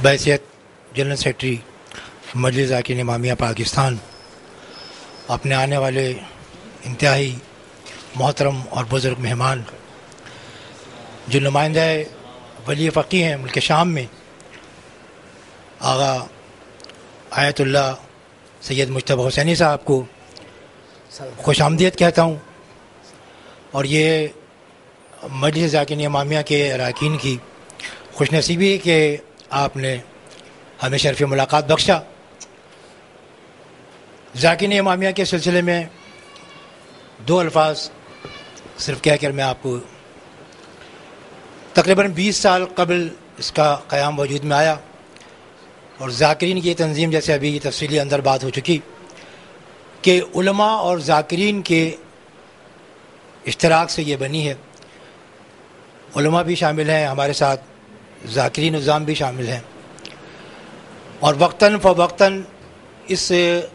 بحیثیت general secretary مجلس ذاکرین امامیہ پاکستان اپنے آنے والے انتہائی محترم اور بزرگ مہمان جو نمائندہ ولی فقی ہیں ملک شام میں، آغا آیت اللہ سید مجتبیٰ حسینی صاحب کو خوش آمدید کہتا ہوں، اور یہ مجلس ذاکرین امامیہ کے اراکین کی خوش نصیبی ہے کہ آپ نے ہمیں شرف ملاقات بخشا۔ ذاکرین امامیہ کے سلسلے میں دو الفاظ صرف کہہ کر میں آپ کو، تقریباً 20 سال قبل اس کا قیام وجود میں آیا، اور ذاکرین کی تنظیم جیسے ابھی تفصیلی اندر بات ہو چکی کہ علماء اور ذاکرین کے اشتراک سے یہ بنی ہے۔ علماء بھی شامل ہیں ہمارے ساتھ، ذاکرین نظام بھی شامل ہیں، اور وقتاً فوقتاً اس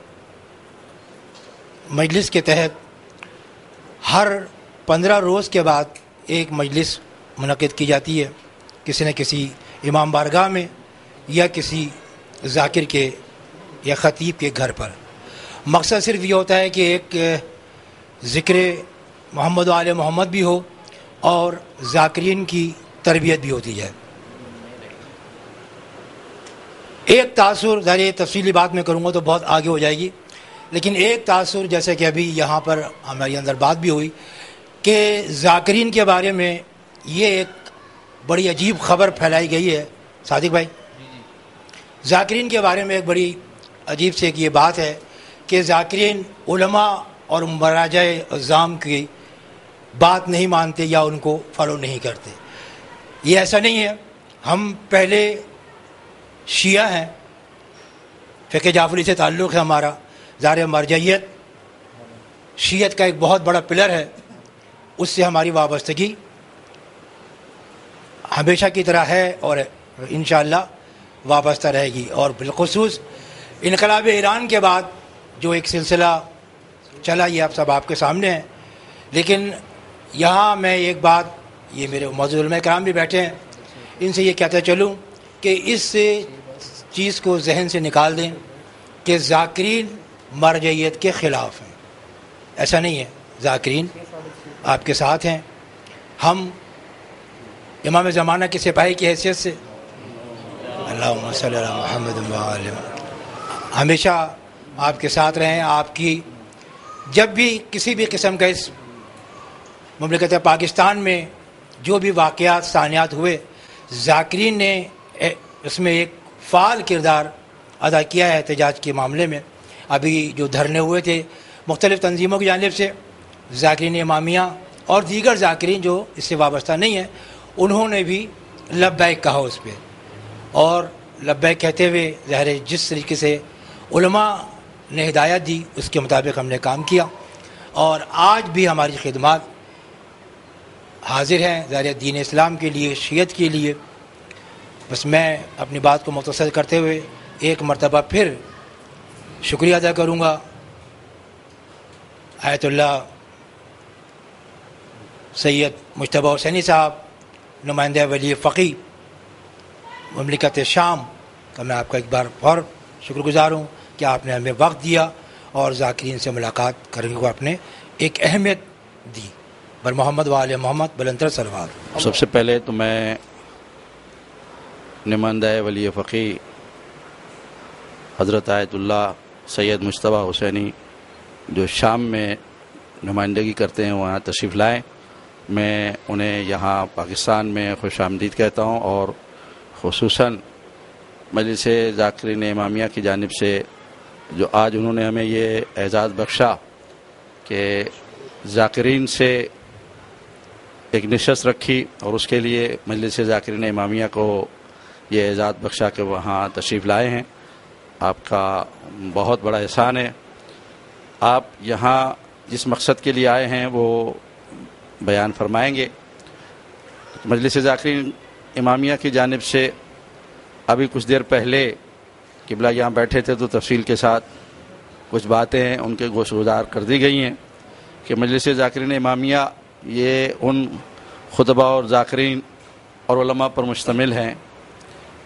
مجلس کے تحت ہر 15 روز کے بعد ایک مجلس منعقد کی جاتی ہے، کسی نہ کسی امام بارگاہ میں یا کسی ذاکر کے یا خطیب کے گھر پر۔ مقصد صرف یہ ہوتا ہے کہ ایک ذکر محمد و آل محمد بھی ہو اور ذاکرین کی تربیت بھی ہوتی جائے۔ ایک تاثر، ظاہر یہ تفصیلی بات میں کروں گا تو بہت آگے ہو جائے گی، لیکن ایک تاثر جیسے کہ ابھی یہاں پر ہماری اندر بات بھی ہوئی کہ ذاکرین کے بارے میں یہ ایک بڑی عجیب خبر پھیلائی گئی ہے۔ صادق بھائی، ذاکرین کے بارے میں ایک بڑی عجیب سے ایک یہ بات ہے کہ ذاکرین علماء اور مراجع اعظام کی بات نہیں مانتے یا ان کو فالو نہیں کرتے۔ یہ ایسا نہیں ہے، ہم پہلے شیعہ ہیں، فقہ جعفری سے تعلق ہے ہمارا، ظاہر مرجعیت شیعت کا ایک بہت بڑا پلر ہے، اس سے ہماری وابستگی ہمیشہ کی طرح ہے اور انشاءاللہ وابستہ رہے گی۔ اور بالخصوص انقلاب ایران کے بعد جو ایک سلسلہ چلا، یہ آپ سب آپ کے سامنے ہے، لیکن یہاں میں ایک بات، یہ میرے معزز علماء کرام بھی بیٹھے ہیں، ان سے یہ کہتا چلوں کہ اس چیز کو ذہن سے نکال دیں کہ ذاکرین مرجعیت کے خلاف ہیں۔ ایسا نہیں ہے، ذاکرین آپ کے ساتھ ہیں۔ ہم امام زمانہ کے سپاہی کی حیثیت سے اللہم صلی علی محمد و علی محمد ہمیشہ آپ کے ساتھ رہیں۔ آپ کی جب بھی کسی بھی قسم کا اس مملکت پاکستان میں جو بھی واقعات ثانیات ہوئے، ذاکرین نے اس میں ایک فعال کردار ادا کیا ہے احتجاج کے معاملے میں۔ ابھی جو دھرنے ہوئے تھے مختلف تنظیموں کی جانب سے، ذاکرین امامیہ اور دیگر ذاکرین جو اس سے وابستہ نہیں ہیں، انہوں نے بھی لبیک کہا اس پہ، اور لبیک کہتے ہوئے ظاہر جس طریقے سے علماء نے ہدایت دی اس کے مطابق ہم نے کام کیا، اور آج بھی ہماری خدمات حاضر ہیں ظاہر دین اسلام کے لیے، شیعت کے لیے۔ بس میں اپنی بات کو مختصر کرتے ہوئے ایک مرتبہ پھر شکریہ ادا کروں گا آیت اللہ سید مجتبیٰ حسینی صاحب، نمائندہ ولی فقی مملکت شام کا، میں آپ کا ایک بار اور شکر گزار ہوں کہ آپ نے ہمیں وقت دیا اور ذاکرین سے ملاقات کرنے کو آپ نے ایک اہمیت دی۔ بر محمد و آل محمد بلندر صلوات۔ سب سے پہلے تو میں نمائندہ ولی فقی حضرت آیت اللہ سید مجتبیٰ حسینی جو شام میں نمائندگی کرتے ہیں وہاں تشریف لائیں، میں انہیں یہاں پاکستان میں خوش آمدید کہتا ہوں، اور خصوصاً مجلس ذاکرین امامیہ کی جانب سے جو آج انہوں نے ہمیں یہ اعزاز بخشا کہ ذاکرین سے ایک نشست رکھی، اور اس کے لیے مجلس ذاکرین امامیہ کو یہ اعزاز بخشا کہ وہاں تشریف لائے ہیں، آپ کا بہت بڑا احسان ہے۔ آپ یہاں جس مقصد کے لیے آئے ہیں وہ بیان فرمائیں گے۔ مجلس ذاکرین امامیہ کی جانب سے ابھی کچھ دیر پہلے قبلہ یہاں بیٹھے تھے تو تفصیل کے ساتھ کچھ باتیں ہیں ان کے گوش گزار کر دی گئی ہیں کہ مجلس ذاکرین امامیہ یہ ان خطبہ اور ذاکرین اور علماء پر مشتمل ہیں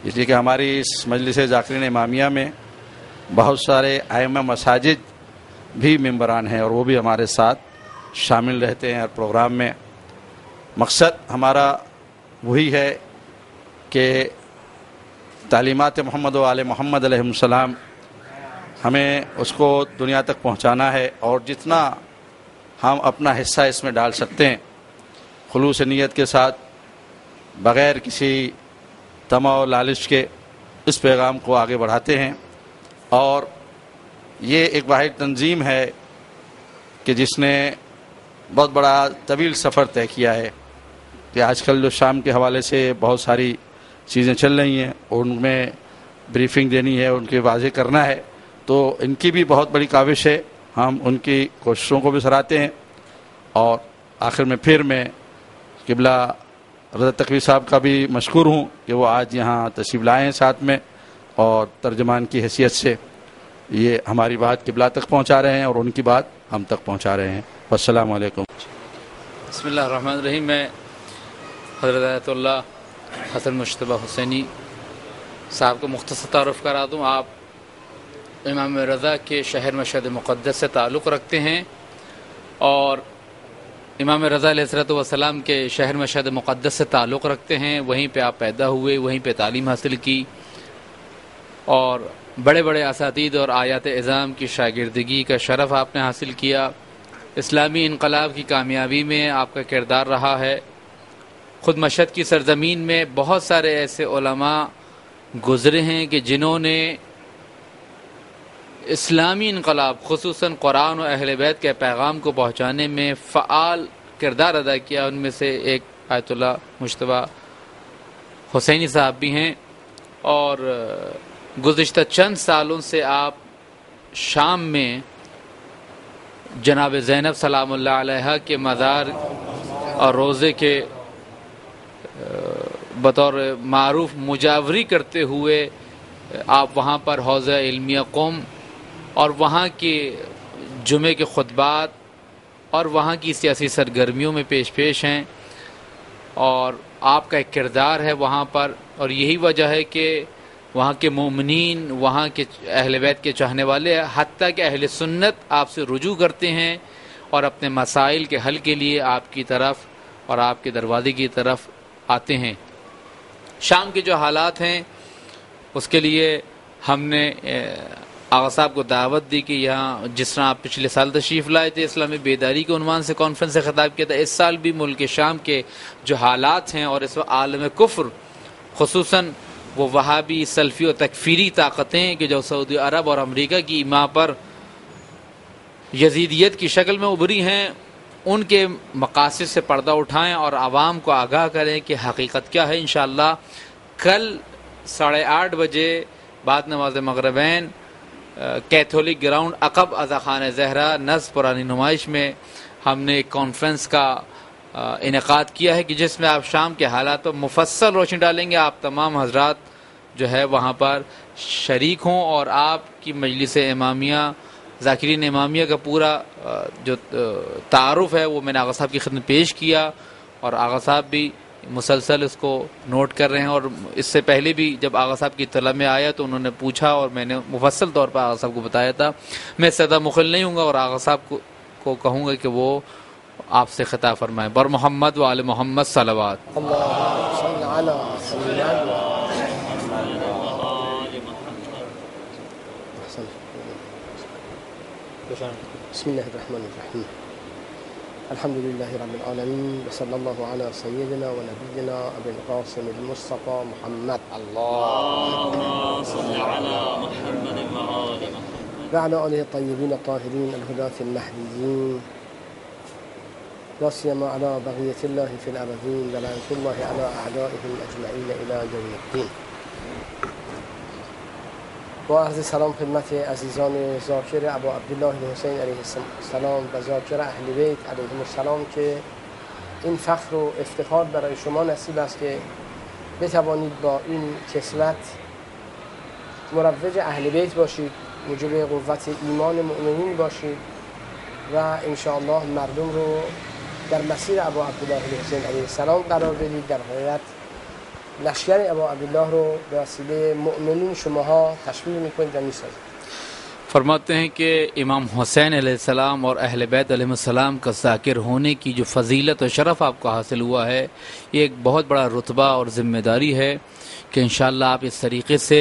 اس لیے کہ ہماری اس مجلس ذاکرین امامیہ میں بہت سارے ائمہ مساجد بھی ممبران ہیں اور وہ بھی ہمارے ساتھ شامل رہتے ہیں ہر پروگرام میں۔ مقصد ہمارا وہی ہے کہ تعلیمات محمد و آل محمد علیہ السلام ہمیں اس کو دنیا تک پہنچانا ہے، اور جتنا ہم اپنا حصہ اس میں ڈال سکتے ہیں خلوص نیت کے ساتھ، بغیر کسی طمع و لالچ کے اس پیغام کو آگے بڑھاتے ہیں۔ اور یہ ایک واحد تنظیم ہے کہ جس نے بہت بڑا طویل سفر طے کیا ہے کہ آج کل جو شام کے حوالے سے بہت ساری چیزیں چل رہی ہیں اور ان میں بریفنگ دینی ہے، ان کے واضح کرنا ہے، تو ان کی بھی بہت بڑی کاوش ہے، ہم ان کی کوششوں کو بھی سراہتے ہیں۔ اور آخر میں پھر میں قبلہ رضا تقوی صاحب کا بھی مشکور ہوں کہ وہ آج یہاں تشریف لائے ہیں ساتھ میں، اور ترجمان کی حیثیت سے یہ ہماری بات قبلہ تک پہنچا رہے ہیں اور ان کی بات ہم تک پہنچا رہے ہیں۔ والسلام علیکم۔ بسم اللہ الرحمن الرحیم۔ میں حضرت آیت اللہ حسن مجتبیٰ حسینی صاحب کو مختصر تعارف کرا دوں۔ آپ امام رضا کے شہر مشہد مقدس سے تعلق رکھتے ہیں، اور امام رضا علیہ السلام کے شہر مشہد مقدس سے تعلق رکھتے ہیں۔ وہیں پہ آپ پیدا ہوئے، وہیں پہ تعلیم حاصل کی، اور بڑے بڑے اساتید اور آیات اعظام کی شاگردگی کا شرف آپ نے حاصل کیا۔ اسلامی انقلاب کی کامیابی میں آپ کا کردار رہا ہے۔ خود مشہد کی سرزمین میں بہت سارے ایسے علماء گزرے ہیں کہ جنہوں نے اسلامی انقلاب خصوصاً قرآن و اہل بیت کے پیغام کو پہنچانے میں فعال کردار ادا کیا۔ ان میں سے ایک آیت اللہ مجتبیٰ حسینی صاحب بھی ہیں، اور گزشتہ چند سالوں سے آپ شام میں جناب زینب سلام اللہ علیہا کے مزار اور روضے کے بطور معروف مجاوری کرتے ہوئے آپ وہاں پر حوضہ علمیہ قم اور وہاں کے جمعے کے خطبات اور وہاں کی سیاسی سرگرمیوں میں پیش ہیں، اور آپ کا ایک کردار ہے وہاں پر، اور یہی وجہ ہے کہ وہاں کے مومنین، وہاں کے اہل بیت کے چاہنے والے، حتیٰ کہ اہل سنت آپ سے رجوع کرتے ہیں اور اپنے مسائل کے حل کے لیے آپ کی طرف اور آپ کے دروازے کی طرف آتے ہیں۔ شام کے جو حالات ہیں اس کے لیے ہم نے آغا صاحب کو دعوت دی کہ یہاں جس طرح آپ پچھلے سال تشریف لائے تھے، اسلامی بیداری کے عنوان سے کانفرنس سے خطاب کیا تھا، اس سال بھی ملک شام کے جو حالات ہیں اور اس وقت عالم کفر، خصوصاً وہ وہابی سلفی و تکفیری طاقتیں کہ جو سعودی عرب اور امریکہ کی ایما پر یزیدیت کی شکل میں ابھری ہیں، ان کے مقاصد سے پردہ اٹھائیں اور عوام کو آگاہ کریں کہ حقیقت کیا ہے۔ انشاءاللہ کل 8:30 بجے بعد نماز مغربین کیتھولک گراؤنڈ عقب ازا خانہ زہرا نصب پرانی نمائش میں ہم نے ایک کانفرنس کا انعقاد کیا ہے کہ جس میں آپ شام کے حالات پر مفصل روشنی ڈالیں گے۔ آپ تمام حضرات جو ہے وہاں پر شریک ہوں، اور آپ کی مجلس امامیہ ذاکرین امامیہ کا پورا جو تعارف ہے وہ میں نے آغا صاحب کی خدمت پیش کیا، اور آغا صاحب بھی مسلسل اس کو نوٹ کر رہے ہیں، اور اس سے پہلے بھی جب آغا صاحب کی اطلاع میں آیا تو انہوں نے پوچھا اور میں نے مفصل طور پر آغا صاحب کو بتایا تھا۔ میں زیادہ مخل نہیں ہوں گا اور آغا صاحب کو کہوں گا کہ وہ آپ سے خطاب فرمائیں۔ بر محمد و آل محمد صلوات۔ بسم الله الرحمن الرحيم الحمد لله رب العالمين وصلى الله على سيدنا ونبينا أبي القاسم المصطفى محمد اللهم صل على محمد وعلى آله الطيبين الطاهرين الهداة المهديين لا سيما على بقية الله في الأرضين ولعنة الله على أعدائهم أجمعين إلى يوم الدين. با عرض سلام خدمت عزیزان ذاکر ابو عبدالله حسین علیه السلام و ذاکر اهل بیت علیهم السلام که این فخر و افتخار برای شما نصیب است که بتوانید با این کسوت مروج اهل بیت باشید، موجب قوت ایمان مؤمنین باشید و انشاءالله مردم رو در مسیر ابو عبدالله حسین علیه السلام قرار بدید. در حقیقت لشکر ابا عبدالله رو به وسیله مؤمنین شماها تشویق میکنید و میسازید. فرماتے ہیں کہ امام حسین علیہ السلام اور اہل بیت علیہ السلام کا ذاکر ہونے کی جو فضیلت و شرف آپ کو حاصل ہوا ہے، یہ ایک بہت بڑا رتبہ اور ذمہ داری ہے کہ انشاءاللہ آپ اس طریقے سے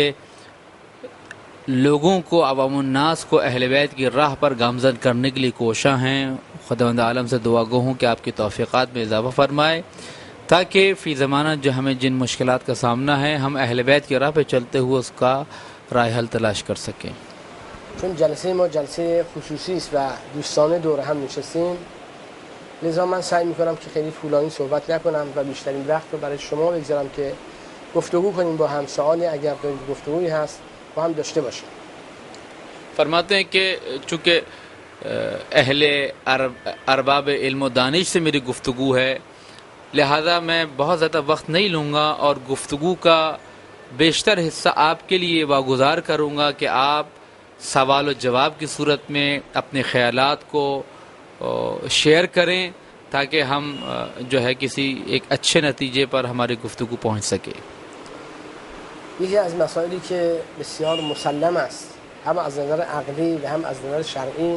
لوگوں کو، عوام الناس کو اہل بیت کی راہ پر گامزن کرنے کے لیے کوشاں ہیں. خداوند عالم سے دعا گو ہوں کہ آپ کی توفیقات میں اضافہ فرمائے، تاکہ فی زمانہ جو ہمیں جن مشکلات کا سامنا ہے ہم اہل بیت کی راہ پہ چلتے ہوئے اس کا رائے حل تلاش کر سکیں. چون جلسه ما جلسه خصوصی است و دوستانه دور هم نشستیم، لذا من سعی میکنم که خیلی طولانی صحبت نکنم و بیشترین وقت رو برای شما بگذارم که گفتگو کنیم با هم، سوالی اگر گفتگویی هست با هم داشته باشیم. فرماتے ہیں کہ چونکہ اہل ارباب علم و دانش سے میری گفتگو ہے، لہذا میں بہت زیادہ وقت نہیں لوں گا اور گفتگو کا بیشتر حصہ آپ کے لیے واگزار کروں گا کہ آپ سوال و جواب کی صورت میں اپنے خیالات کو شیئر کریں، تاکہ ہم جو ہے کسی ایک اچھے نتیجے پر ہماری گفتگو پہنچ سکے. یکی از مسائلی که بسیار مسلم است، هم از نظر عقلی و هم از نظر شرعی،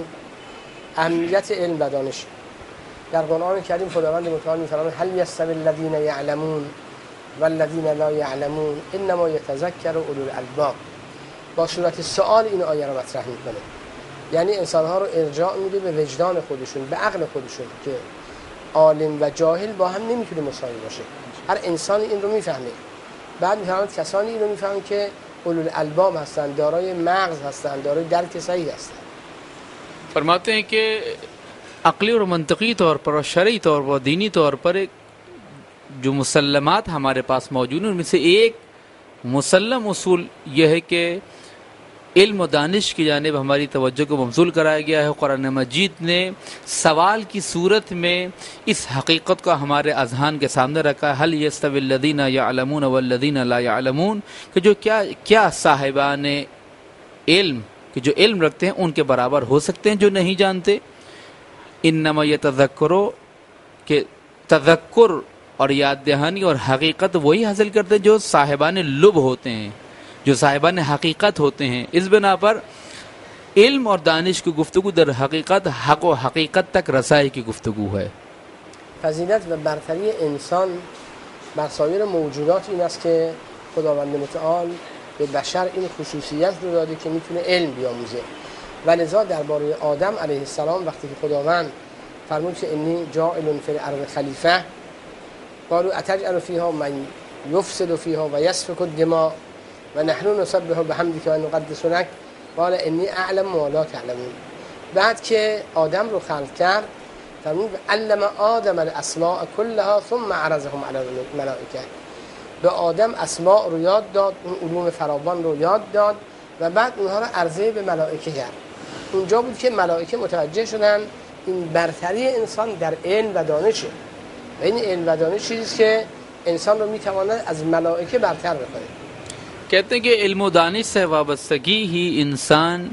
اهمیت علم و دانش. در قرآن کریم خداوند متعال می‌فرماید هل یستوی الذین یعلمون والذین لا یعلمون انما یتذکر اولو الالباب. با صورت سوال این آیه رو مطرح میکنه، یعنی انسان‌ها رو ارجاع میده به وجدان خودشون، به عقل خودشون، که عالم و جاهل با هم نمیتونه مساوی باشه. هر انسانی این رو میفهمه. بعد میفهمند کسانی این رو میفهمن که اولو الالباب هستن، دارای مغز هستن، دارای درک صحیح هستن. فرماتے ہیں کہ عقلی اور منطقی طور پر اور شرعی طور پر، دینی طور پر جو مسلمات ہمارے پاس موجود ہیں، ان میں سے ایک مسلم اصول یہ ہے کہ علم و دانش کی جانب ہماری توجہ کو مبذول کرایا گیا ہے. قرآن مجید نے سوال کی صورت میں اس حقیقت کو ہمارے اذہان کے سامنے رکھا ہے، هل یستوی الذین یعلمون والذین لا یعلمون، کہ جو کیا صاحبان علم کہ جو علم رکھتے ہیں ان کے برابر ہو سکتے ہیں جو نہیں جانتے. انما یتذکروا، کہ تذکر اور یاد دہانی اور حقیقت وہی حاصل کرتے ہیں جو صاحبان لب ہوتے ہیں، جو صاحبان حقیقت ہوتے ہیں. اس بنا پر علم اور دانش کی گفتگو در حقیقت حق و حقیقت تک رسائی کی گفتگو ہے. فضیلت و برتری انسان بر سایر موجودات این است که خداوند متعال به بشر این خصوصیت رو داده که میتونه علم بیاموزه. ولذا درباره آدم علیه السلام وقتی که خداوند فرمود که انی جاعل فی الارض خلیفه، قالوا اتجعل فیها من یفسد فیها و یسفک الدماء و نحن نسبح بحمدک و نقدس لک قال انی اعلم ما لا تعلمون. بعد که آدم رو خلق کرد فرمود علم آدم الاسماء کلها ثم عرضهم علی الملائکه. به آدم اسماء رو یاد داد، اون علوم فراوان رو یاد داد و بعد اونها رو عرضه به ملائکه کرد. اونجا بود که ملائکه متوجه شدن این برتری انسان در علم و دانشه و این علم و دانش چیزی که انسان رو میتواند از ملائکه برتر بکنه. کہتے ہیں کہ علم و دانش سے وابستگی ہی انسان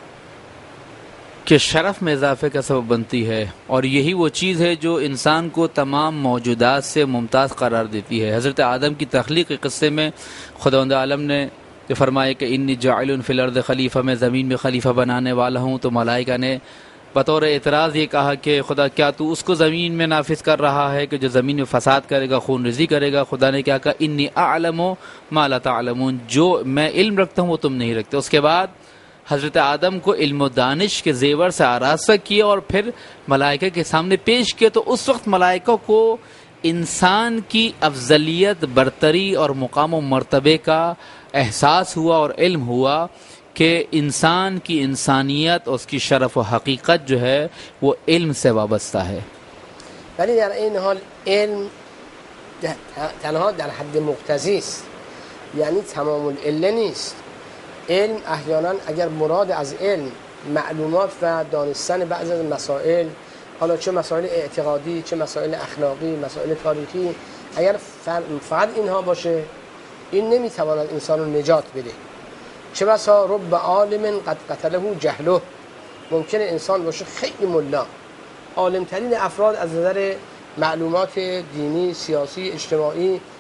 کے شرف میں اضافے کا سبب بنتی ہے، اور یہی وہ چیز ہے جو انسان کو تمام موجودات سے ممتاز قرار دیتی ہے. حضرت آدم کی تخلیق کے قصے میں خداوند عالم نے فرمایا کہ انی جاعل فی الارض خلیفہ، میں زمین میں خلیفہ بنانے والا ہوں. تو ملائکہ نے بطور اعتراض یہ کہا کہ خدا کیا تو اس کو زمین میں نافذ کر رہا ہے کہ جو زمین میں فساد کرے گا، خون ریزی کرے گا؟ خدا نے کیا کہا انی اعلم ما لا تعلمون، جو میں علم رکھتا ہوں وہ تم نہیں رکھتے. اس کے بعد حضرت آدم کو علم و دانش کے زیور سے آراستہ کیا اور پھر ملائکہ کے سامنے پیش کیا. تو اس وقت ملائکہ کو انسان کی افضلیت، برتری اور مقام و مرتبے کا احساس ہوا اور علم ہوا کہ انسان کی انسانیت اور اس کی شرف و حقیقت جو ہے وہ علم سے وابستہ ہے. ولی در این حال علم تنها در حد مقتضی است، یعنی تمام العله نیست. علم احیانا اگر مراد از علم معلومات و دانستن بعضی از مسائل، حالا چه مسائل اعتقادی، چه مسائل اخلاقی، مسائل تاریخی، اگر فقط اینها باشه این نمیتواند انسان رو نجات بده. چه بسا رب عالم قد قتله جهله، ممکنه انسان باشه خیلی ملا، عالم ترین افراد از نظر معلومات دینی، سیاسی، اجتماعی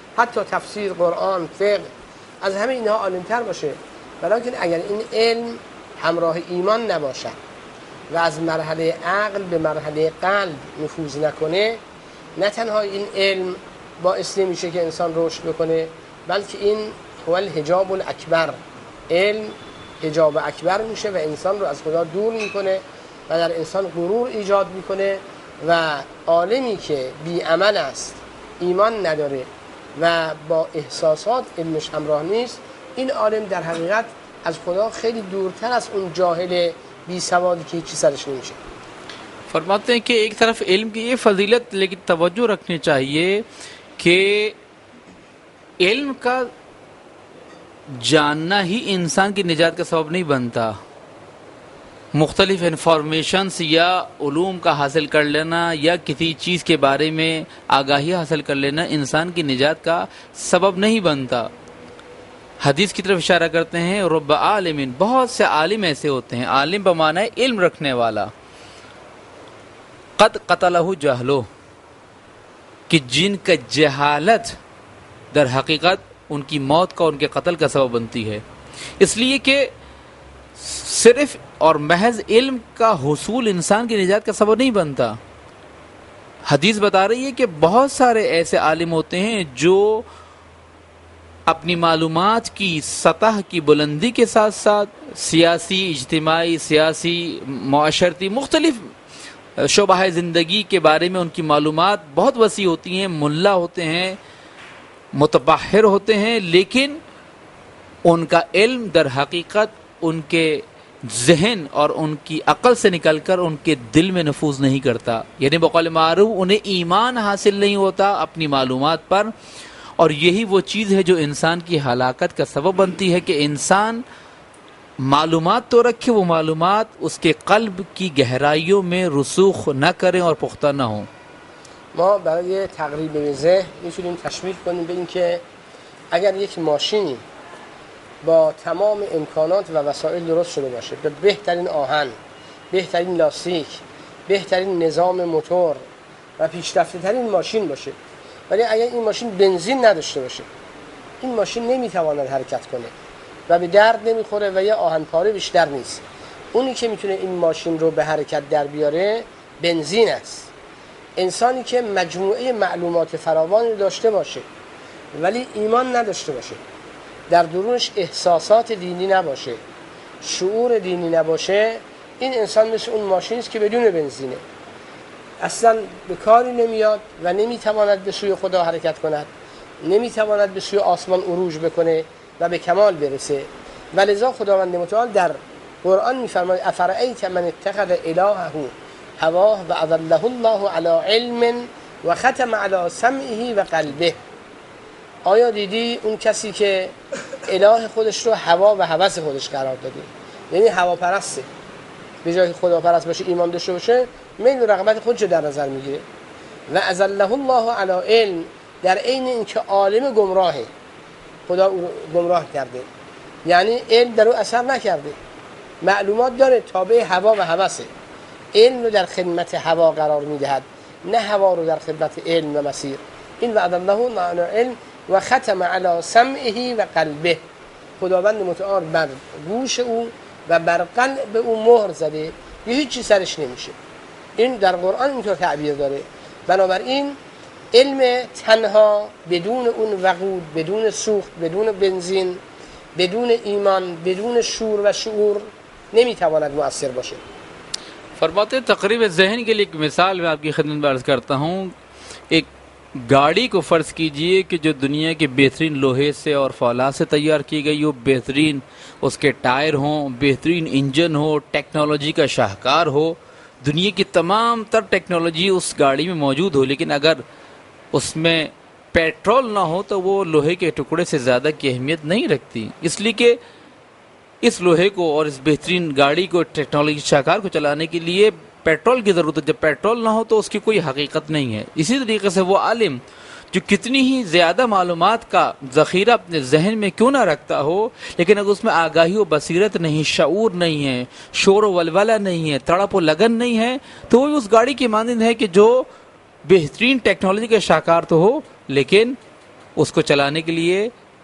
حتی تفسیر، قرآن، فقه، از همه اینها عالم‌تر باشه. ولیکن اگر این علم همراه ایمان نباشد و از مرحله عقل به مرحله قلب نفوذ نکنه، نه تنها این علم باعث نمیشه که انسان رشد بکنه، بلکه این هو الحجاب الاکبر، علم حجاب اکبر میشه و انسان رو از خدا دور میکنه و در انسان غرور ایجاد میکنه و عالمی که بی عمل است، ایمان نداره و با احساسات علمش همراه نیست، این عالم در حقیقت از خدا خیلی دورتر از اون جاهل بی سوادی که هیچی سرش نمیشه. فرماتے ہیں کہ ایک طرف علم کی یہ فضیلت، لیکن توجہ رکھنی چاہیے کہ علم کا جاننا ہی انسان کی نجات کا سبب نہیں بنتا. مختلف انفارمیشنز یا علوم کا حاصل کر لینا یا کسی چیز کے بارے میں آگاہی حاصل کر لینا انسان کی نجات کا سبب نہیں بنتا. حدیث کی طرف اشارہ کرتے ہیں رب عالم، بہت سے عالم ایسے ہوتے ہیں، عالم بمعنی علم رکھنے والا، قد قتلہ جہلو، کہ جن کا جہالت در حقیقت ان کی موت کا، ان کے قتل کا سبب بنتی ہے. اس لیے کہ صرف اور محض علم کا حصول انسان کی نجات کا سبب نہیں بنتا. حدیث بتا رہی ہے کہ بہت سارے ایسے عالم ہوتے ہیں جو اپنی معلومات کی سطح کی بلندی کے ساتھ ساتھ سیاسی، اجتماعی، سیاسی، معاشرتی مختلف شعبہ زندگی کے بارے میں ان کی معلومات بہت وسیع ہوتی ہیں، ملا ہوتے ہیں، متبحر ہوتے ہیں، لیکن ان کا علم در حقیقت ان کے ذہن اور ان کی عقل سے نکل کر ان کے دل میں نفوذ نہیں کرتا. یعنی بقول معروف انہیں ایمان حاصل نہیں ہوتا اپنی معلومات پر، اور یہی وہ چیز ہے جو انسان کی ہلاکت کا سبب بنتی ہے کہ انسان معلومات تو رکھے، وہ معلومات اس کے قلب کی گہرائیوں میں رسوخ نہ کریں اور پختہ نہ ہوں. ما برای تقریب ذهن میتونیم تشبیه کنیم به این که اگر یک ماشینی با تمام امکانات و وسایل درست شده باشه، به بهترین آهن، بهترین لاستیک، بهترین نظام موتور و پیشرفته ترین ماشین باشه، ولی اگر این ماشین بنزین نداشته باشه، این ماشین نمیتواند حرکت کنه و به درد نمیخوره و یه آهن پاره بیشتر نیست. اونی که میتونه این ماشین رو به حرکت در بیاره بنزین است. انسانی که مجموعه معلومات فراوانی داشته باشه ولی ایمان نداشته باشه، در درونش احساسات دینی نباشه، شعور دینی نباشه، این انسان مثل اون ماشینی است که بدون بنزینه، اصلا به کاری نمیاد و نمیتواند به سوی خدا حرکت کند، نمیتواند به سوی آسمان عروج بکنه و به کمال برسه. ولذا خداوند متعال در قرآن میفرماید افرأیت من اتخذ الهه هواه و اضله الله علی علم و ختم علی سمعه و قلبه. آیا دیدی اون کسی که اله خودش رو هوا و هوس خودش قرار داده، یعنی هواپرسته، به جای خدا پرست باشه، ایمان داشته باشه، میل و رغبت خودش در نظر میگیره. و اضله الله علی علم، در عین اینکه عالم گمراهه، خدا او گمراه کرده، یعنی علم در او اثر نکرده، معلومات داره، تابع هوا و هوسه، علم رو در خدمت هوا قرار میدهد، نه هوا رو در خدمت علم و مسیر. این و اضله الله علی علم و ختم علی سمعه و قلبه، خداوند متعال بر گوش او و بر قلب او مهر زده، یه هیچی سرش نمیشه. این در قرآن اینطور تعبیر داره. بنابراین علم تنها بدون اون وقود، بدون سوخت، بدون بنزین، بدون ایمان، بدون شور و شعور نمیتواند مؤثر باشه. فرماتے تقریب ذہن کے لیے ایک مثال میں آپ کی خدمت میں عرض کرتا ہوں. ایک گاڑی کو فرض کیجئے کہ جو دنیا کے بہترین لوہے سے اور فولاد سے تیار کی گئی ہو، بہترین اس کے ٹائر ہوں، بہترین انجن ہو، ٹیکنالوجی کا شاہکار ہو، دنیا کی تمام تر ٹیکنالوجی اس گاڑی میں موجود ہو، لیکن اگر اس میں پیٹرول نہ ہو تو وہ لوہے کے ٹکڑے سے زیادہ کی اہمیت نہیں رکھتی. اس لیے کہ اس لوہے کو اور اس بہترین گاڑی کو، ٹیکنالوجی شاہکار کو چلانے کے لیے پیٹرول کی ضرورت ہے. جب پیٹرول نہ ہو تو اس کی کوئی حقیقت نہیں ہے. اسی طریقے سے وہ عالم جو کتنی ہی زیادہ معلومات کا ذخیرہ اپنے ذہن میں کیوں نہ رکھتا ہو، لیکن اگر اس میں آگاہی و بصیرت نہیں، شعور نہیں ہے، شور و ولولہ نہیں ہے، تڑپ و لگن نہیں ہے، تو وہ اس گاڑی کی مانند ہے کہ جو بہترین ٹیکنالوجی کا شاہکار تو ہو لیکن اس کو چلانے کے لیے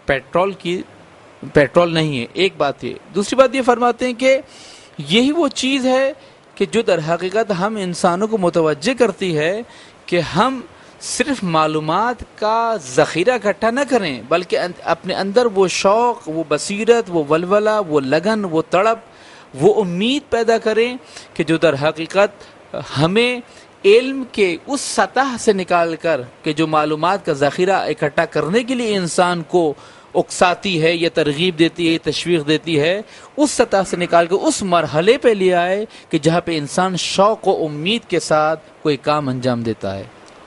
پیٹرول نہیں ہے. ایک بات یہ. دوسری بات یہ فرماتے ہیں کہ یہی وہ چیز ہے کہ جو در حقیقت ہم انسانوں کو متوجہ کرتی ہے کہ ہم صرف معلومات کا ذخیرہ اکٹھا نہ کریں بلکہ اپنے اندر وہ شوق، وہ بصیرت، وہ ولولہ، وہ لگن، وہ تڑپ، وہ امید پیدا کریں کہ جو در حقیقت ہمیں علم کے اس سطح سے نکال کر کہ جو معلومات کا ذخیرہ اکٹھا کرنے کے لیے انسان کو اکساتی ہے یا ترغیب دیتی ہے، تشویق دیتی ہے، اس سطح سے نکال کے اس مرحلے پہ لے آئے کہ جہاں پہ انسان شوق و امید کے ساتھ کوئی کام انجام دیتا ہے.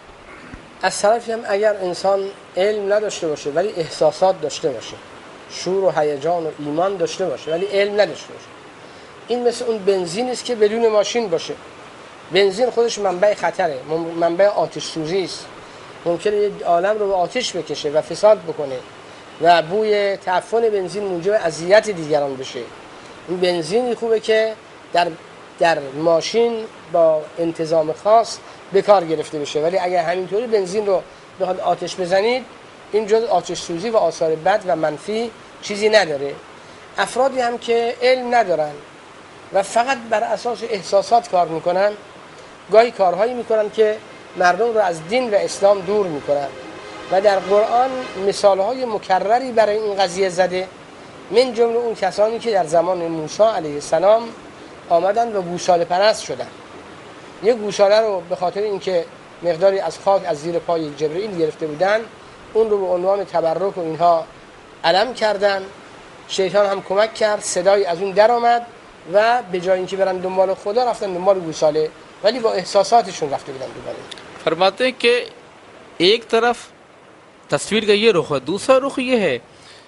از طرفی هم اگر انسان علم نداشته باشه ولی احساسات داشته باشه، شور و هیجان و ایمان داشته باشه ولی علم نداشته باشه، این مثل اون بنزینی است که بدون ماشین باشه. بنزین خودش منبع خطره، منبع آتش سوزی است، ممکنه یه عالم رو به آتش بکشه و فساد بکنه و بوی تعفن بنزین موجب اذیت دیگران بشه. این بنزینی خوبه که در ماشین با انتظام خاص به کار گرفته بشه، ولی اگر همینطوری بنزین رو بخواد آتش بزنید این جز آتش سوزی و آثار بد و منفی چیزی نداره. افرادی هم که علم ندارن و فقط بر اساس احساسات کار میکنن گاهی کارهایی میکنن که مردم رو از دین و اسلام دور میکنن و در قرآن مثالهای مکرری برای این قضیه زده، من جمله اون کسانی که در زمان موسی علیه السلام آمدن و گوساله پرست شدن. یک گوساله رو به خاطر اینکه مقداری از خاک از زیر پای جبرئیل گرفته بودن اون رو به عنوان تبرک و اینها علم کردن. شیطان هم کمک کرد، صدایی از اون در آمد و به جای اینکه برن دنبال خدا رفتن دنبال گوساله، ولی با احساساتشون رفته بودن دنبال. فرماتے ہیں کہ ایک طرف تصویر کا یہ رخ ہے، دوسرا رخ یہ ہے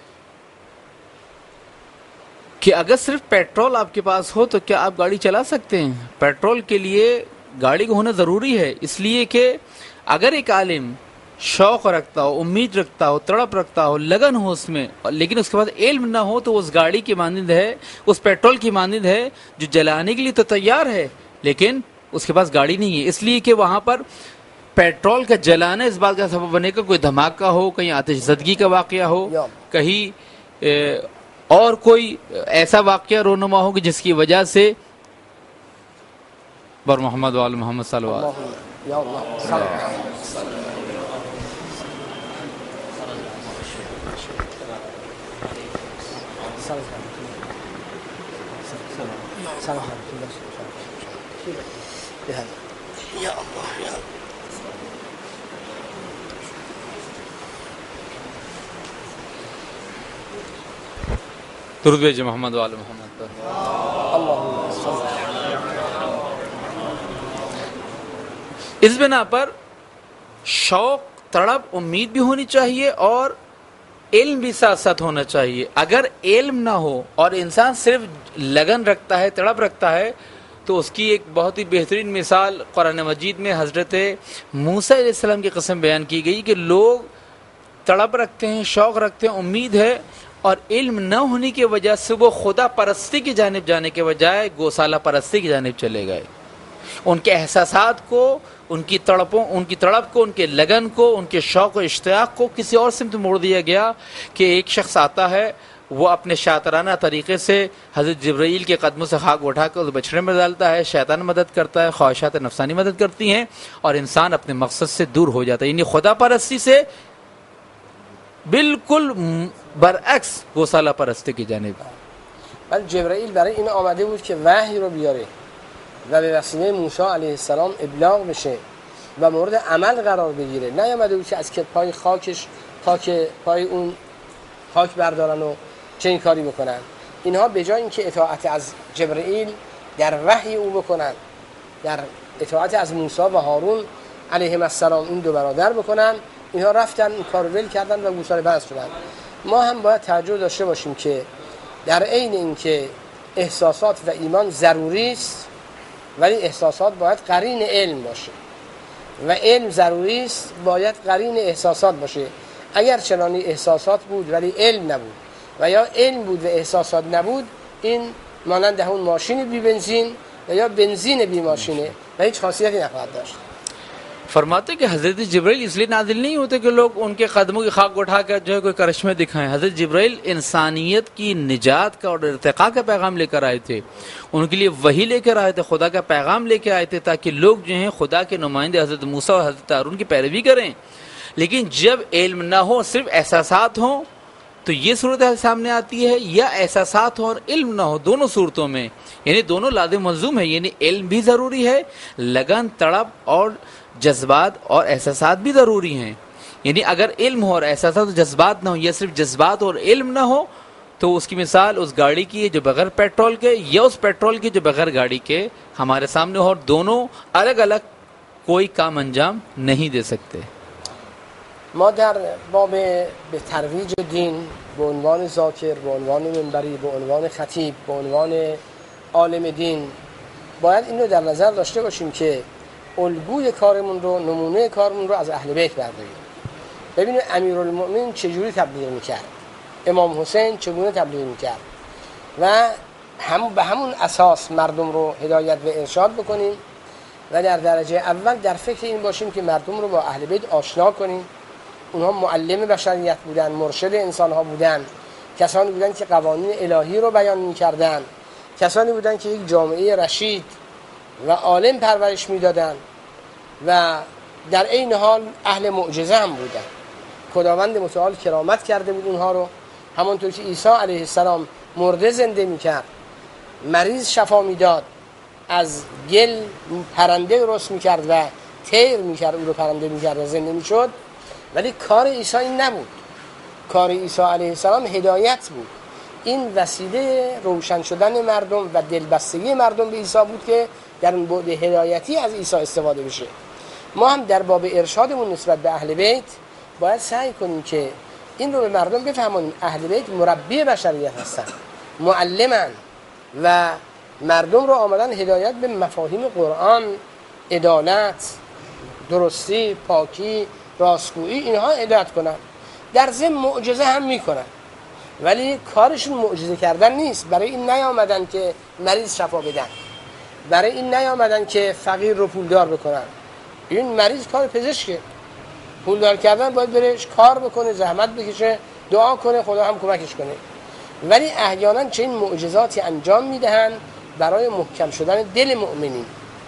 کہ اگر صرف پیٹرول آپ کے پاس ہو تو کیا آپ گاڑی چلا سکتے ہیں؟ پیٹرول کے لیے گاڑی کو ہونا ضروری ہے، اس لیے کہ اگر ایک عالم شوق رکھتا ہو، امید رکھتا ہو، تڑپ رکھتا ہو، لگن ہو اس میں، لیکن اس کے بعد علم نہ ہو تو اس گاڑی کی مانند ہے، اس پیٹرول کی مانند ہے جو جلانے کے لیے تو تیار ہے لیکن اس کے پاس گاڑی نہیں ہے. اس لیے کہ وہاں پر پیٹرول کا جلانا اس بات کا سبب بنے گا کوئی دھماکہ ہو، کہیں آتش زدگی کا واقعہ ہو، کہیں اور کوئی ایسا واقعہ رونما ہو کہ جس کی وجہ سے بر محمد وآل محمد صلی اللہ علیہ وسلم. درود بھیجیں محمد وآل محمد پر. اس بنا پر شوق، تڑپ، امید بھی ہونی چاہیے اور علم بھی ساتھ ساتھ ہونا چاہیے. اگر علم نہ ہو اور انسان صرف لگن رکھتا ہے، تڑپ رکھتا ہے تو اس کی ایک بہت ہی بہترین مثال قرآن مجید میں حضرت موسیٰ علیہ السلام کی قسم بیان کی گئی کہ لوگ تڑپ رکھتے ہیں، شوق رکھتے ہیں، امید ہے اور علم نہ ہونے کی وجہ سے وہ خدا پرستی کی جانب جانے کے بجائے گوسالہ پرستی کی جانب چلے گئے. ان کے احساسات کو، ان کی تڑپ کو، ان کے لگن کو، ان کے شوق و اشتیاق کو کسی اور سمت موڑ دیا گیا کہ ایک شخص آتا ہے، وہ اپنے شاطرانہ طریقے سے حضرت جبرائیل کے قدموں سے خاک اٹھا کر اس بچھڑے میں ڈالتا ہے، شیطان مدد کرتا ہے، خواہشات نفسانی مدد کرتی ہیں اور انسان اپنے مقصد سے دور ہو جاتا ہے. یعنی خدا پرستی سے بالکل برعکس گوسالہ پرستی کی جانب. ولی جبرائیل برای این آمده بود که وحی رو بیاره و به وسیله موسی علیه السلام ابلاغ بشه و مورد عمل قرار بگیره. نیامده بود که از پای پای اون خاک بردارن و چنین کاری بکنن. اینها به جای اینکه اطاعت از جبرائیل در وحی او بکنن، در اطاعت از موسی و هارون علیهم السلام این دو برادر بکنن، اینها رفتن این کارو ول کردن و گوساله پرست شدن. ما هم باید توجه داشته باشیم که در عین اینکه احساسات و ایمان ضروری است ولی احساسات باید قرین علم باشه و علم ضروری است باید قرین احساسات باشه. اگر چنانی احساسات بود ولی علم نبود و یا علم بود و احساسات نبود، این مانند همون ماشین بی بنزین و یا بنزین بی ماشینه و هیچ خاصیتی نخواهد داشت. फरमाते कि हज़रत जिब्राइल इसलिए नाजिल नहीं होते कि लोग उनके कदमों की खाक उठाकर जो है कोई करिश्मे दिखाएं। हज़रत जिब्राइल इंसानियत की निजात का और इर्तिका का पैगाम लेकर आए थे, उनके लिए वही लेकर आए थे, खुदा का पैगाम लेकर आए थे, ताकि लोग जो हैं खुदा के नुमाइंदे हज़रत मूसा और हज़रत हारून की पैरवी करें। लेकिन जब इल्म ना हो, सिर्फ एहसासात हों, तो ये सूरत हाल सामने आती है, या एहसासात हो और इल्म ना हो, दोनों सूरतों में यानी दोनों लाज़िम मलज़ूम है। यानी इल्म भी ज़रूरी है, लगन तड़प और जज्बात और एहसासात भी ज़रूरी हैं। यानी अगर इल्म हो और एहसासात और जज्बात ना हो, या सिर्फ जज्बात और इल्म ना हो, तो उसकी मिसाल उस गाड़ी की है जो बगैर पेट्रोल के, या उस पेट्रोल की जो बगैर गाड़ी के हमारे सामने हो, और दोनों अलग अलग कोई काम अंजाम नहीं दे सकते। ما در باب به ترویج دین به عنوان ذاکر، به عنوان منبری، به عنوان خطیب، به عنوان عالم دین باید این رو در نظر داشته باشیم که الگوی کارمون رو، نمونه کارمون رو از اهل بیت برداریم. ببینید امیرالمؤمنین چجوری تبلیغ میکرد، امام حسین چگونه تبلیغ میکرد، و به همون اساس مردم رو هدایت و ارشاد بکنیم و در درجه اول در فکر این باشیم که مردم رو با اهل بیت آشنا کنیم. اونها معلم بشریت بودن، مرشد انسانها بودن، کسانی بودن که قوانین الهی رو بیان می‌کردن، کسانی بودن که یک جامعه رشید و عالم پرورش میدادن و در این حال اهل معجزه هم بودن. خداوند متعال کرامت کرده بود اونها رو، همانطور که عیسی علیه السلام مرده زنده میکرد، مریض شفا میداد، از گل پرنده درست میکرد و طیر میکرد، اون رو پرنده میکرد و زنده میشد. ولی کار عیسی این نبود. کار عیسی علیه السلام هدایت بود. این وسیله روشن شدن مردم و دلبستگی مردم به عیسی بود که در اون بعد هدایتی از عیسی استفاده بشه. ما هم در باب ارشادمون نسبت به اهل بیت باید سعی کنیم که این رو به مردم بفهمونیم. اهل بیت مربی بشریت هستن، معلمن و مردم رو آمدن هدایت به مفاهیم قرآن، عدالت، درستی، پاکی، راستگویی، اینها هدایت کنن. در ضمن معجزه هم میکنن، ولی کارشون معجزه کردن نیست. برای این نیامدن که مریض شفا بدن، برای این نیامدن که فقیر رو پولدار بکنن. این مریض کار پزشکه، پولدار کردن باید برش کار بکنه، زحمت بکشه، دعا کنه، خدا هم کمکش کنه. ولی احیانا چنین معجزاتی انجام میدهن برای محکم شدن دل مؤمنین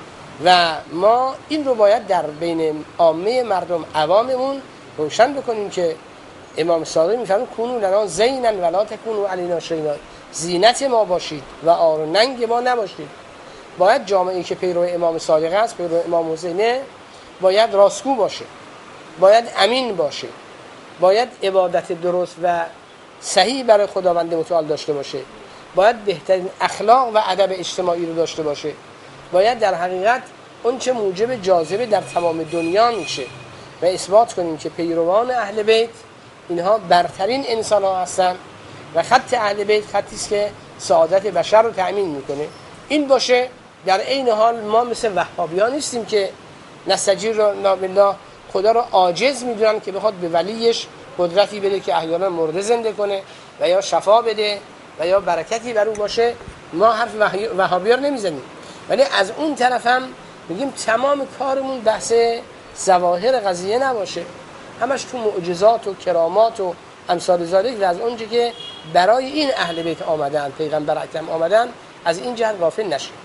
و ما این رو باید در بین عامه مردم، عواممون روشن بکنیم که امام صادق میفرماید کونوا لنا زینا ولا تکونوا علینا شینا، زینت ما باشید و عار و ننگ ما نباشید. باید جامعه‌ای که پیرو امام صادق است، پیرو امام حسینه، باید راستگو باشه، باید امین باشه، باید عبادت درست و صحیح برای خداوند متعال داشته باشه، باید بهترین اخلاق و ادب اجتماعی رو داشته باشه، باید در حقیقت اون چه موجب جاذبه در تمام دنیا میشه و اثبات کنیم که پیروان اهل بیت اینها برترین انسان ها هستن و خط اهل بیت خطی است که سعادت بشر رو تأمین میکنه. این باشه. در عین حال ما مثل وهابیان نیستیم که نستجیر بالله، خدا رو عاجز میدونن که بخواد به ولیش قدرتی بده که احیانا مرده زنده کنه و یا شفا بده و یا برکتی بر او باشه. ما حرف وهابیان نمیزنیم، ولی از اون طرف هم میگیم تمام کارمون بحث ظواهر قضیه نباشه، همش تو معجزات و کرامات و امثال ذالک و از اونجا که برای این اهل بیت آمدن، پیغمبر اکرم آمدن، از این جهت غافل نشیم.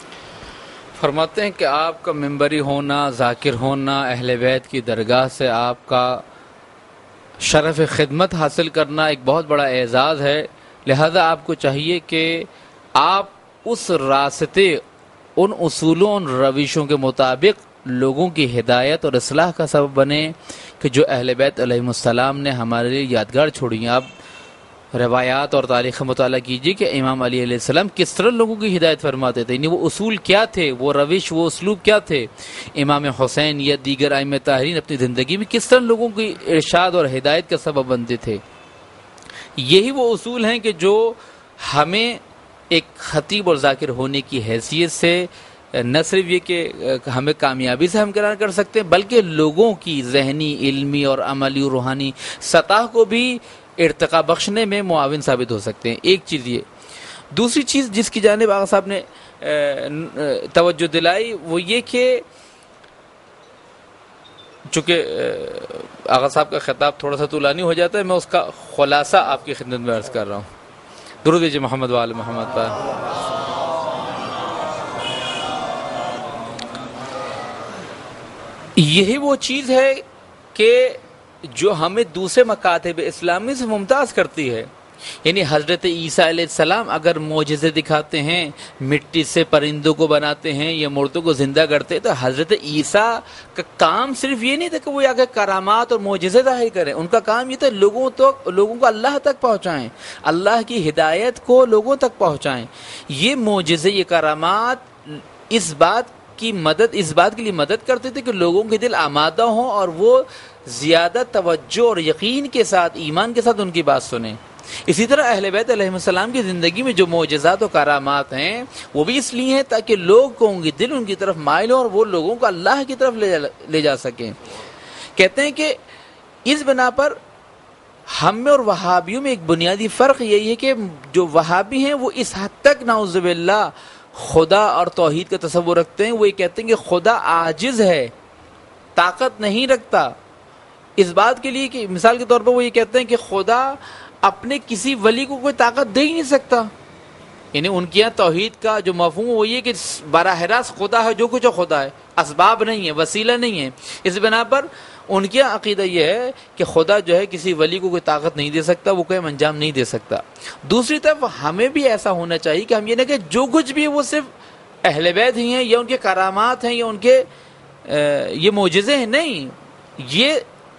फरमाते हैं कि आपका मेंबरी होना, ज़ाकिर होना, अहले बैत की दरगाह से आपका शरफ़ खिदमत हासिल करना एक बहुत बड़ा एज़ाज़ है। लिहाजा आपको चाहिए कि आप उस रास्ते, उन उसूलों, उन रविशों के मुताबिक लोगों की हिदायत और इस्लाह का सबब बने कि जो अहले बैत अलैहिमुस्सलाम ने हमारे लिए यादगार छोड़ी हैं। आप रवायात और तारीख़ मुताला कीजिए कि इमाम अली अलैहिस्सलाम किस तरह लोगों की हिदायत फरमाते थे, यानी वो उसूल क्या थे, वो रविश, वो उसलूब क्या थे। इमाम हुसैन या दीगर आइम्मा ताहरीन अपनी ज़िंदगी में किस तरह लोगों की इरशाद और हिदायत का सबब बनते थे। यही वो उसूल हैं कि जो हमें एक खतीब और ज़ाकिर होने की हैसियत से न सिर्फ ये कि हमें कामयाबी से हमकिनार कर सकते हैं, बल्कि लोगों की ज़हनी, इल्मी और अमली और रूहानी सतह को भी इर्तिका बख्शने में मुआविन साबित हो सकते हैं। एक चीज़ ये। दूसरी चीज़ जिसकी जानिब आगा साहब ने तवज्जो दिलाई वो ये कि چونکہ آغا صاحب کا خطاب تھوڑا سا طولانی ہو جاتا ہے، میں اس کا خلاصہ آپ کی خدمت میں عرض کر رہا ہوں۔ درود دیجیے محمد وآل محمد پر۔ یہی وہ چیز ہے کہ جو ہمیں دوسرے مکاتب اسلامی سے ممتاز کرتی ہے۔ یعنی حضرت عیسیٰ علیہ السلام اگر معجزے دکھاتے ہیں، مٹی سے پرندوں کو بناتے ہیں یا مردوں کو زندہ کرتے ہیں، تو حضرت عیسیٰ کا کام صرف یہ نہیں تھا کہ وہ آگے کرامات اور معجزے ظاہر کریں، ان کا کام یہ تھا لوگوں کو اللہ تک پہنچائیں، اللہ کی ہدایت کو لوگوں تک پہنچائیں۔ یہ معجزے، یہ کرامات اس بات کے لیے مدد کرتے تھے کہ لوگوں کے دل آمادہ ہوں اور وہ زیادہ توجہ اور یقین کے ساتھ، ایمان کے ساتھ ان کی بات سنیں۔ اسی طرح اہل بیت علیہ السلام کی زندگی میں جو معجزات و کرامات ہیں وہ بھی اس لیے ہیں تاکہ لوگ کو ان کی دل ان کی طرف مائل ہو اور وہ لوگوں کو اللہ کی طرف لے جا سکیں۔ کہتے ہیں کہ اس بنا پر ہم میں اور وہابیوں میں ایک بنیادی فرق یہی ہے کہ جو وہابی ہیں وہ اس حد تک نعوذ باللہ خدا اور توحید کا تصور رکھتے ہیں، وہ یہ کہتے ہیں کہ خدا عاجز ہے، طاقت نہیں رکھتا۔ اس بات کے لیے کہ مثال کے طور پر وہ یہ کہتے ہیں کہ خدا اپنے کسی ولی کو کوئی طاقت دے ہی نہیں سکتا۔ یعنی ان کے یہاں توحید کا جو مفہوم وہ یہ کہ براہ راست خدا ہے، جو کچھ خدا ہے، اسباب نہیں ہے، وسیلہ نہیں ہے۔ اس بنا پر ان کے عقیدہ یہ ہے کہ خدا جو ہے کسی ولی کو کوئی طاقت نہیں دے سکتا، وہ کوئی انجام نہیں دے سکتا۔ دوسری طرف ہمیں بھی ایسا ہونا چاہیے کہ ہم یہ نہ کہ جو کچھ بھی ہے وہ صرف اہل بیت ہی ہیں یا ان کے کرامات ہیں یا ان کے یہ معجزے ہیں، نہیں، یہ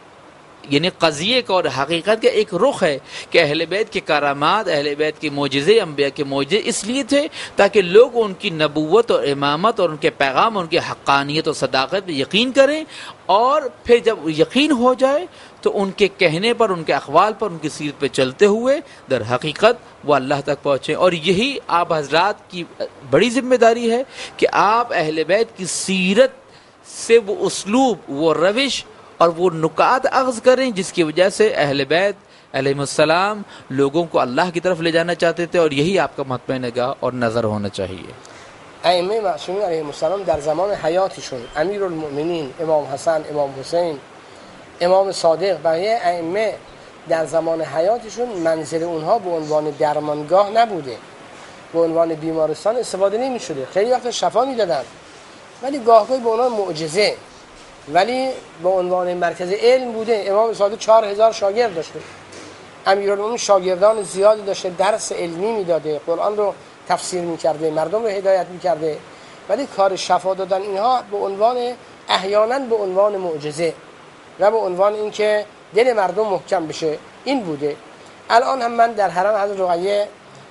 یعنی قضیے کا اور حقیقت کا ایک رخ ہے کہ اہل بیت کے کرامات، اہل بیت کے معجزے، انبیاء کے معجزے اس لیے تھے تاکہ لوگ ان کی نبوت اور امامت اور ان کے پیغام، ان کی حقانیت اور صداقت پہ یقین کریں، اور پھر جب یقین ہو جائے تو ان کے کہنے پر، ان کے اقوال پر، ان کی سیرت پہ چلتے ہوئے در حقیقت وہ اللہ تک پہنچیں۔ اور یہی آپ حضرات کی بڑی ذمہ داری ہے کہ آپ اہل بیت کی سیرت سے وہ اسلوب، وہ روش اور وہ نکات اخذ کریں جس کی وجہ سے اہل بیت علیہ السلام لوگوں کو اللہ کی طرف لے جانا چاہتے تھے، اور یہی آپ کا مطمع نگاہ اور نظر ہونا چاہیے۔ ائمه معصومین علیهم السلام در زمان حیاتشون، امیرالمؤمنین، امام حسن، امام حسین، امام صادق، بقیه ائمه در زمان حیاتشون منزل اونها به عنوان درمانگاه نبوده، به عنوان بیمارستان استفاده نمی‌شده. خیلی وقت شفا میدادن ولی گاهگاهی به عنوان معجزه، ولی به عنوان مرکز علم بوده. امام صادق 4000 شاگرد داشته، امیرالمومنین شاگردان زیادی داشته، درس علمی میداده، قرآن رو تفسیر میکرده، مردم رو هدایت میکرده، ولی کار شفا دادن اینها به عنوان احیانا به عنوان معجزه و به عنوان اینکه دل مردم محکم بشه این بوده. الان هم من در حرم حضرت رقیه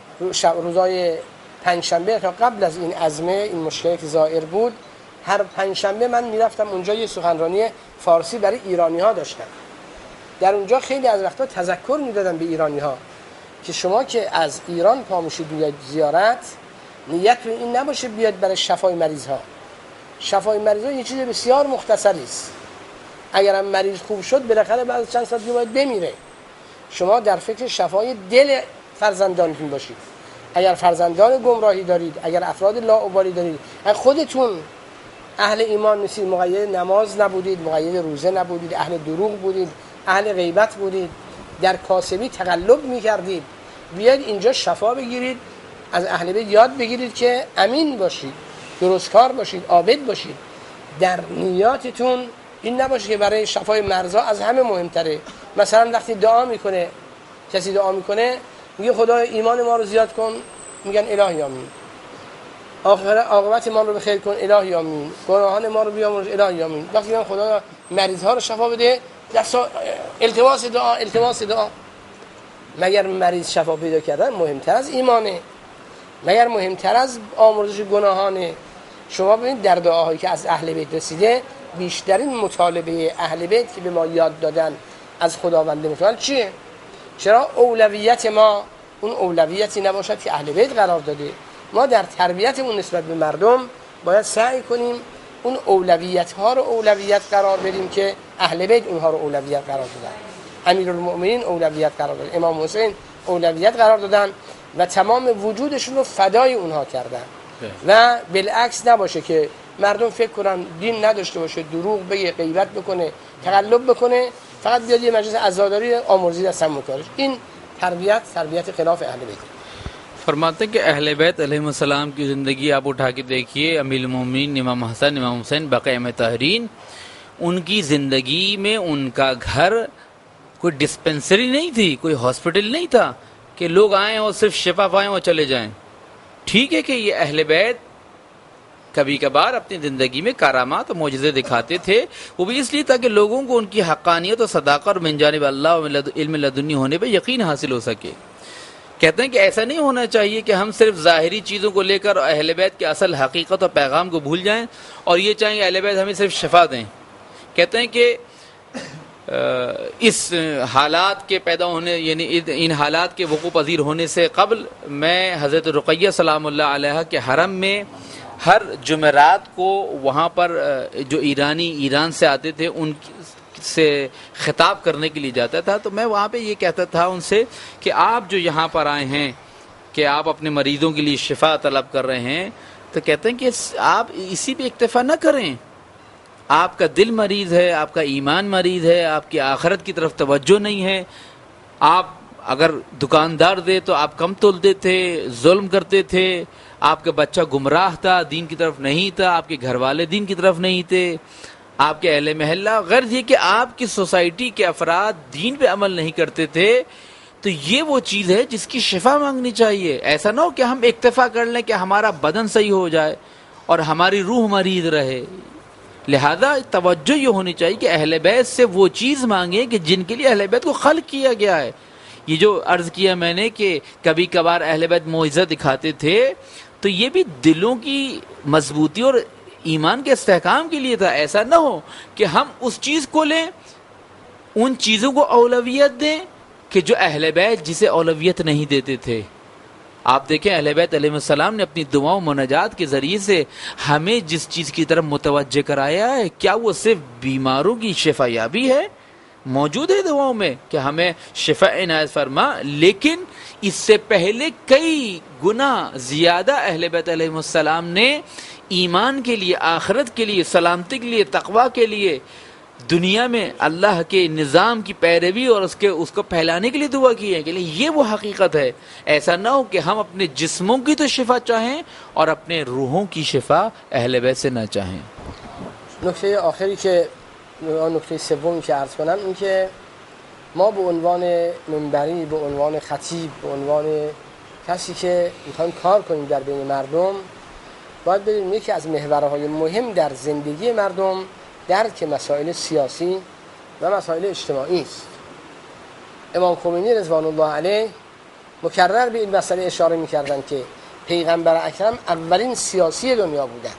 روزای پنجشنبه تا قبل از این ازمه، این مشکلی که ظاهر بود، هر پنجشنبه من میرفتم اونجا یه سخنرانی فارسی برای ایرانی ها داشتم. در اونجا خیلی از وقتا تذکر میدادم به ایرانی ها که شما که از ایران پا میشید میاد زیارت، نیت این نباشه بیاد برای شفای مریض ها. شفای مریض ها یه چیز بسیار مختصری است. اگرم مریض خوب شد بالاخره بعد از چند ساعت باید بمیره. شما در فکر شفای دل فرزندانتون باشید. اگر فرزندان گمراهی دارید، اگر افراد لاابالی دارید، اگر خودتون اهل ایمان نیستید، مقید نماز نبودید، مقید روزه نبودید، اهل دروغ بودید، اهل غیبت بودید، در کاسبی تقلب میکردید، بیاید اینجا شفا بگیرید، از اهل بیت یاد بگیرید که امین باشید، درستکار باشید، عابد باشید. در نیاتتون این نباشه که برای شفای مرضا از همه مهمتره. مثلا وقتی دعا میکنه، کسی دعا میکنه میگه خدای ایمان ما رو زیاد کن، میگن الهی آمین. عاقبت ما رو بخیر کن، الهی آمین. گناهان ما رو بیامرز، الهی آمین. وقتی میگن خدا مریض ها رو شفا بده، التماس دعا، التماس دعا. مگر مریض شفا پیدا کردن مهمتر از ایمانه؟ مگر مهمتر از آمرزش گناهانه؟ شما ببینید در دعاهایی که از اهل بیت رسیده، بیشترین مطالبه اهل بیت که به ما یاد دادن از خداوند متعال چیه؟ چرا اولویت ما اون اولویتی نباشد که اهل بیت قرار داده؟ ما در تربیتمون نسبت به مردم باید سعی کنیم اون اولویت ها رو اولویت قرار بدیم که اهل بیت اونها رو اولویت قرار دادن. امیرالمؤمنین اولویت قرار دادن، امام حسین اولویت قرار دادن و تمام وجودشون رو فدای اونها کردن. و بالعکس نباشه که مردم فکر کنن دین نداشته باشه، دروغ بگه، غیبت بکنه، تقلب بکنه، فقط بیاد یه مجلس عزاداری آمرزی دست هم بکنه. این تربیت خلاف اهل بیت. فرماتے ہیں کہ اہل بیت علیہ السلام کی زندگی آپ اٹھا کے دیکھیے، امیر المومنین امام حسن امام حسین بقیہ طاہرین، ان کی زندگی میں ان کا گھر کوئی ڈسپنسری نہیں تھی، کوئی ہاسپٹل نہیں تھا کہ لوگ آئیں اور صرف شفا پائیں اور چلے جائیں. ٹھیک ہے کہ یہ اہل بیت کبھی کبھار اپنی زندگی میں کرامات اور معجزے دکھاتے تھے، وہ بھی اس لیے تاکہ لوگوں کو ان کی حقانیت اور صداقت اور من جانب اللہ اور علم لدنی ہونے پہ یقین حاصل ہو سکے. کہتے ہیں کہ ایسا نہیں ہونا چاہیے کہ ہم صرف ظاہری چیزوں کو لے کر اہل بیت کے اصل حقیقت اور پیغام کو بھول جائیں اور یہ چاہیں کہ اہل بیت ہمیں صرف شفا دیں. کہتے ہیں کہ اس حالات کے پیدا ہونے، یعنی ان حالات کے وقوع پذیر ہونے سے قبل میں حضرت رقیہ سلام اللہ علیہ کے حرم میں ہر جمعرات کو وہاں پر جو ایران سے آتے تھے ان سے خطاب کرنے کے لیے جاتا تھا. تو میں وہاں پہ یہ کہتا تھا ان سے کہ آپ جو یہاں پر آئے ہیں کہ آپ اپنے مریضوں کے لیے شفا طلب کر رہے ہیں، تو کہتے ہیں کہ آپ اسی پہ اکتفا نہ کریں. آپ کا دل مریض ہے، آپ کا ایمان مریض ہے، آپ کی آخرت کی طرف توجہ نہیں ہے. آپ اگر دکاندار دے تو آپ کم تولتے تھے، ظلم کرتے تھے، آپ کا بچہ گمراہ تھا، دین کی طرف نہیں تھا، آپ کے گھر والے دین کی طرف نہیں تھے، آپ کے اہل محلہ غرض یہ کہ آپ کی سوسائٹی کے افراد دین پہ عمل نہیں کرتے تھے. تو یہ وہ چیز ہے جس کی شفا مانگنی چاہیے. ایسا نہ ہو کہ ہم اکتفا کر لیں کہ ہمارا بدن صحیح ہو جائے اور ہماری روح مریض رہے. لہذا توجہ یہ ہونی چاہیے کہ اہل بیت سے وہ چیز مانگیں کہ جن کے لیے اہل بیت کو خلق کیا گیا ہے. یہ جو عرض کیا میں نے کہ کبھی کبھار اہل بیت معجزہ دکھاتے تھے، تو یہ بھی دلوں کی مضبوطی اور ایمان کے استحکام کے لیے تھا. ایسا نہ ہو کہ ہم اس چیز کو لیں، ان چیزوں کو اولویت دیں کہ جو اہل بیت جسے اولویت نہیں دیتے تھے. آپ دیکھیں اہل بیت علیہ السلام نے اپنی دعاؤں مناجات کے ذریعے سے ہمیں جس چیز کی طرف متوجہ کرایا ہے، کیا وہ صرف بیماروں کی شفا یابی ہے؟ موجود ہے دعاؤں میں کہ ہمیں شفا عنایت فرما، لیکن اس سے پہلے کئی گنا زیادہ اہل بیت علیہ السلام نے ایمان کے لیے، آخرت کے لیے، سلامتی کے لیے، تقوی کے لیے، دنیا میں اللہ کے نظام کی پیروی اور اس کو پھیلانے کے لیے دعا کی ہے. کہ یہ وہ حقیقت ہے. ایسا نہ ہو کہ ہم اپنے جسموں کی تو شفا چاہیں اور اپنے روحوں کی شفا اہل بیت سے نہ چاہیں. نکته آخری که نکته سومی که عرض کنم این که ما به عنوان منبری، به عنوان خطیب، به عنوان کسی که میخوایم کار کنیم در بین مردم، باید بدونیم یکی از محورهای مهم در زندگی مردم درک مسائل سیاسی و مسائل اجتماعی است. امام خمینی رضوان الله علیه مکرر به این مسئله اشاره می‌کردند که پیغمبر اکرم اولین سیاسی دنیا بودند.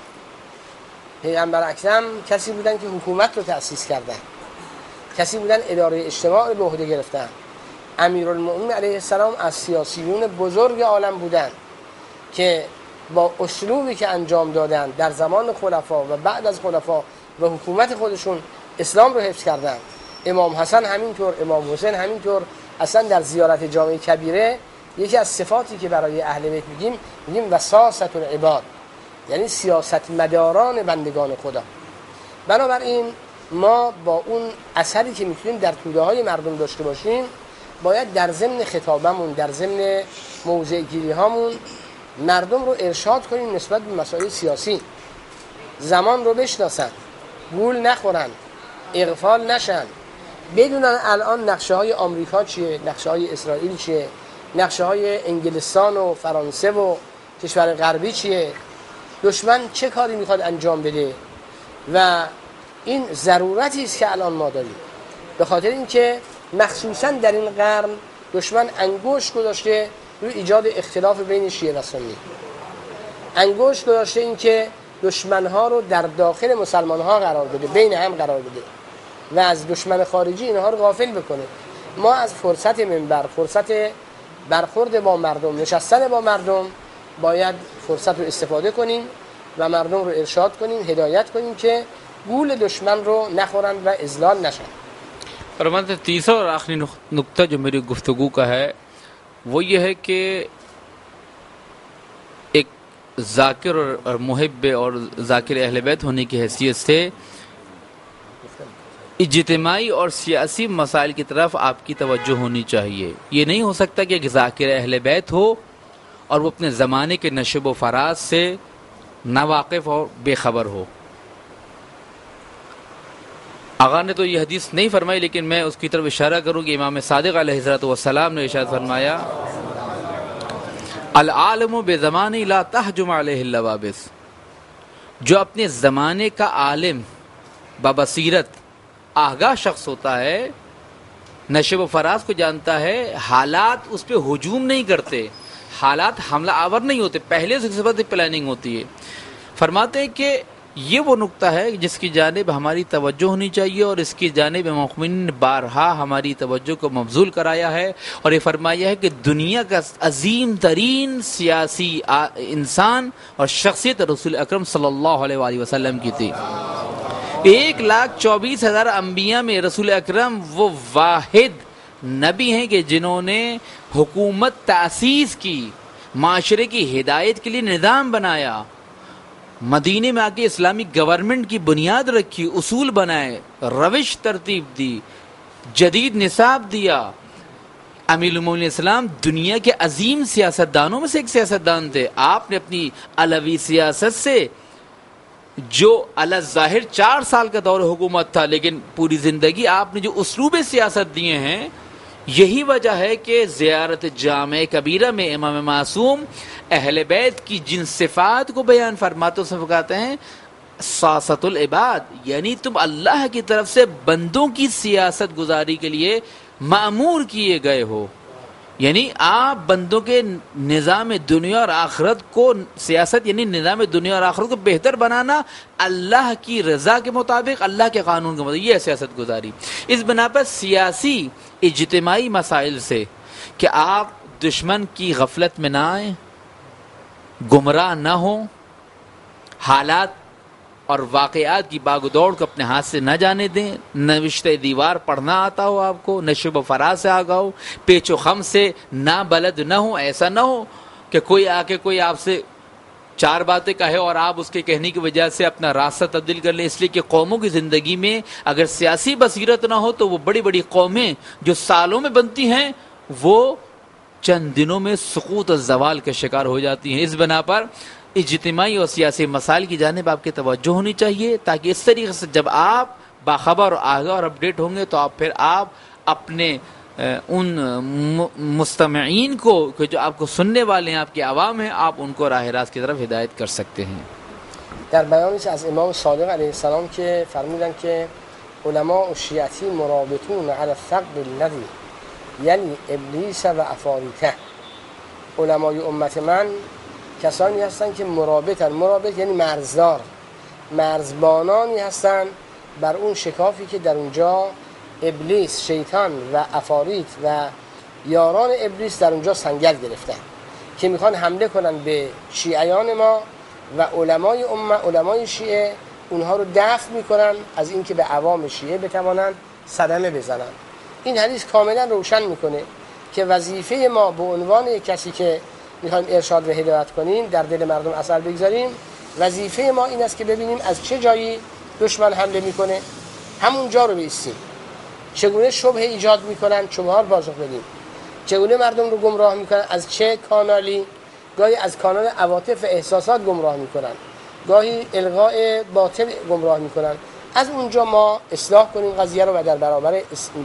پیغمبر اکرم کسی بودند که حکومت رو تأسیس کردند، کسی بودند اداره اجتماع رو به عهده گرفتند. امیرالمؤمنین علیه السلام از سیاسیون بزرگ عالم بودند که با اسلوبی که انجام دادند در زمان خلفا و بعد از خلفا و حکومت خودشون اسلام رو حفظ کردند. امام حسن همینطور، امام حسین همینطور. اصلا در زیارت جامع کبیره یکی از صفاتی که برای اهل بیت میگیم وساست العباد، یعنی سیاست مداران بندگان خدا. بنابراین ما با اون اثری که میتونیم در توده های مردم داشته باشیم باید در ضمن خطابمون، در ضمن موضع گیری هامون مردم رو ارشاد کنیم نسبت به مسائل سیاسی. زمان رو بشناسن، گول نخورن، اغفال نشن، بدونن الان نقشه های آمریکا چیه، نقشه های اسرائیل چیه، نقشه های انگلستان و فرانسه و کشور غربی چیه، دشمن چه کاری میخواد انجام بده. و این ضرورتی است که الان ما داریم، به خاطر اینکه مخصوصا در این قرن دشمن انگشت گذاشته روی ایجاد اختلاف بین شیعه و سنی، انگشت گذاشته این که دشمنها رو در داخل مسلمانها قرار بده، بین هم قرار بده و از دشمن خارجی اینها رو غافل بکنه. ما از فرصت منبر، فرصت برخورد با مردم، نشستن با مردم، باید فرصت رو استفاده کنیم و مردم رو ارشاد کنیم، هدایت کنیم که گول دشمن رو نخورن و اذلال نشن. فرماتے تیسرا اور آخری نقطہ جو میری گفتگو کا ہے وہ یہ ہے کہ ایک ذاکر اور محب اور ذاکر اہل بیت ہونے کی حیثیت سے اجتماعی اور سیاسی مسائل کی طرف آپ کی توجہ ہونی چاہیے. یہ نہیں ہو سکتا کہ ایک ذاکر اہل بیت ہو اور وہ اپنے زمانے کے نشب و فراز سے ناواقف اور بے خبر ہو. آقا نے تو یہ حدیث نہیں فرمائی، لیکن میں اس کی طرف اشارہ کروں کہ امام صادق علیہ الصلوۃ والسلام نے ارشاد فرمایا العالم بزمانہ لا تہجم علیہ اللوابس. جو اپنے زمانے کا عالم ببصیرت آگاہ شخص ہوتا ہے، نشب و فراز کو جانتا ہے، حالات اس پہ ہجوم نہیں کرتے، حالات حملہ آور نہیں ہوتے، پہلے سے سبب پلاننگ ہوتی ہے. فرماتے ہیں کہ یہ وہ نقطہ ہے جس کی جانب ہماری توجہ ہونی چاہیے، اور اس کی جانب مومنین نے بارہا ہماری توجہ کو مبذول کرایا ہے، اور یہ فرمایا ہے کہ دنیا کا عظیم ترین سیاسی انسان اور شخصیت رسول اکرم صلی اللہ علیہ وآلہ وسلم کی تھی. 1,24,000 انبیاء میں رسول اکرم وہ واحد نبی ہیں کہ جنہوں نے حکومت تأسیس کی، معاشرے کی ہدایت کے لیے نظام بنایا، مدینے میں آ کے اسلامی گورنمنٹ کی بنیاد رکھی، اصول بنائے، روش ترتیب دی، جدید نصاب دیا. امیر المومنین اسلام دنیا کے عظیم سیاستدانوں میں سے ایک سیاستدان تھے. آپ نے اپنی علوی سیاست سے، جو علی ظاہر 4 سال کا دور حکومت تھا، لیکن پوری زندگی آپ نے جو اسلوب سیاست دیے ہیں، یہی وجہ ہے کہ زیارت جامع کبیرہ میں امام معصوم اہل بیت کی جن صفات کو بیان فرماتے ہیں کہتے ہیں سیاست العباد، یعنی تم اللہ کی طرف سے بندوں کی سیاست گزاری کے لیے مأمور کیے گئے ہو. یعنی آپ بندوں کے نظام دنیا اور آخرت کو، سیاست یعنی نظام دنیا اور آخرت کو بہتر بنانا اللہ کی رضا کے مطابق، اللہ کے قانون کے مطابق، یہ ہے سیاست گزاری. اس بنا پر سیاسی اجتماعی مسائل سے کہ آپ دشمن کی غفلت میں نہ آئیں، گمراہ نہ ہوں، حالات اور واقعات کی باغ و دوڑ کو اپنے ہاتھ سے نہ جانے دیں، نوشتہ دیوار پڑھنا آتا ہو آپ کو، نشب و فراز سے آگاہ ہو، پیچ و خم سے نہ بلد نہ ہو. ایسا نہ ہو کہ کوئی آ کے کوئی آپ سے 4 باتیں کہے اور آپ اس کے کہنے کی وجہ سے اپنا راستہ تبدیل کر لیں. اس لیے کہ قوموں کی زندگی میں اگر سیاسی بصیرت نہ ہو تو وہ بڑی بڑی قومیں جو سالوں میں بنتی ہیں وہ چند دنوں میں سقوط اور زوال کا شکار ہو جاتی ہیں. اس بنا پر اجتماعی اور سیاسی مسائل کی جانب آپ کی توجہ ہونی چاہیے، تاکہ اس طریقے سے جب آپ باخبر اور آگاہ اور اپڈیٹ ہوں گے تو پھر آپ اپنے ان مستمعین کو جو آپ کو سننے والے ہیں، آپ کے عوام ہیں، آپ ان کو راہ راست کی طرف ہدایت کر سکتے ہیں. در بیانش از امام صادق علیه السلام که فرمودن که علماء شیعتی مرابطون على الثقب الذي یعنی ابلیس و افاریته. علمای امت من کسانی هستند که مرابطن، مرابط یعنی مرزدار، مرزبانانی هستند بر اون شکافی که در اونجا ابلیس، شیطان و افاریت و یاران ابلیس در اونجا سنگر گرفتن که میخوان حمله کنن به شیعیان ما و علمای امت، علمای شیعه اونها رو دفع میکنن از اینکه به عوام شیعه بتوانند صدمه بزنن. این حدیث کاملا روشن میکنه که وظیفه ما به عنوان کسی که میخوایم ارشاد و هدایت کنیم، در دل مردم اثر بگذاریم، وظیفه ما این است که ببینیم از چه جایی دشمن حمله میکنه، همون جا رو بایستیم. چگونه شبهه ایجاد میکنن، شبهات پاسخ بدیم. چگونه مردم رو گمراه میکنن، از چه کانالی، گاهی از کانال عواطف و احساسات گمراه میکنن، گاهی الغاء باطل گمراه میکنن. از اونجا ما اصلاح کنیم قضیه رو و در برابر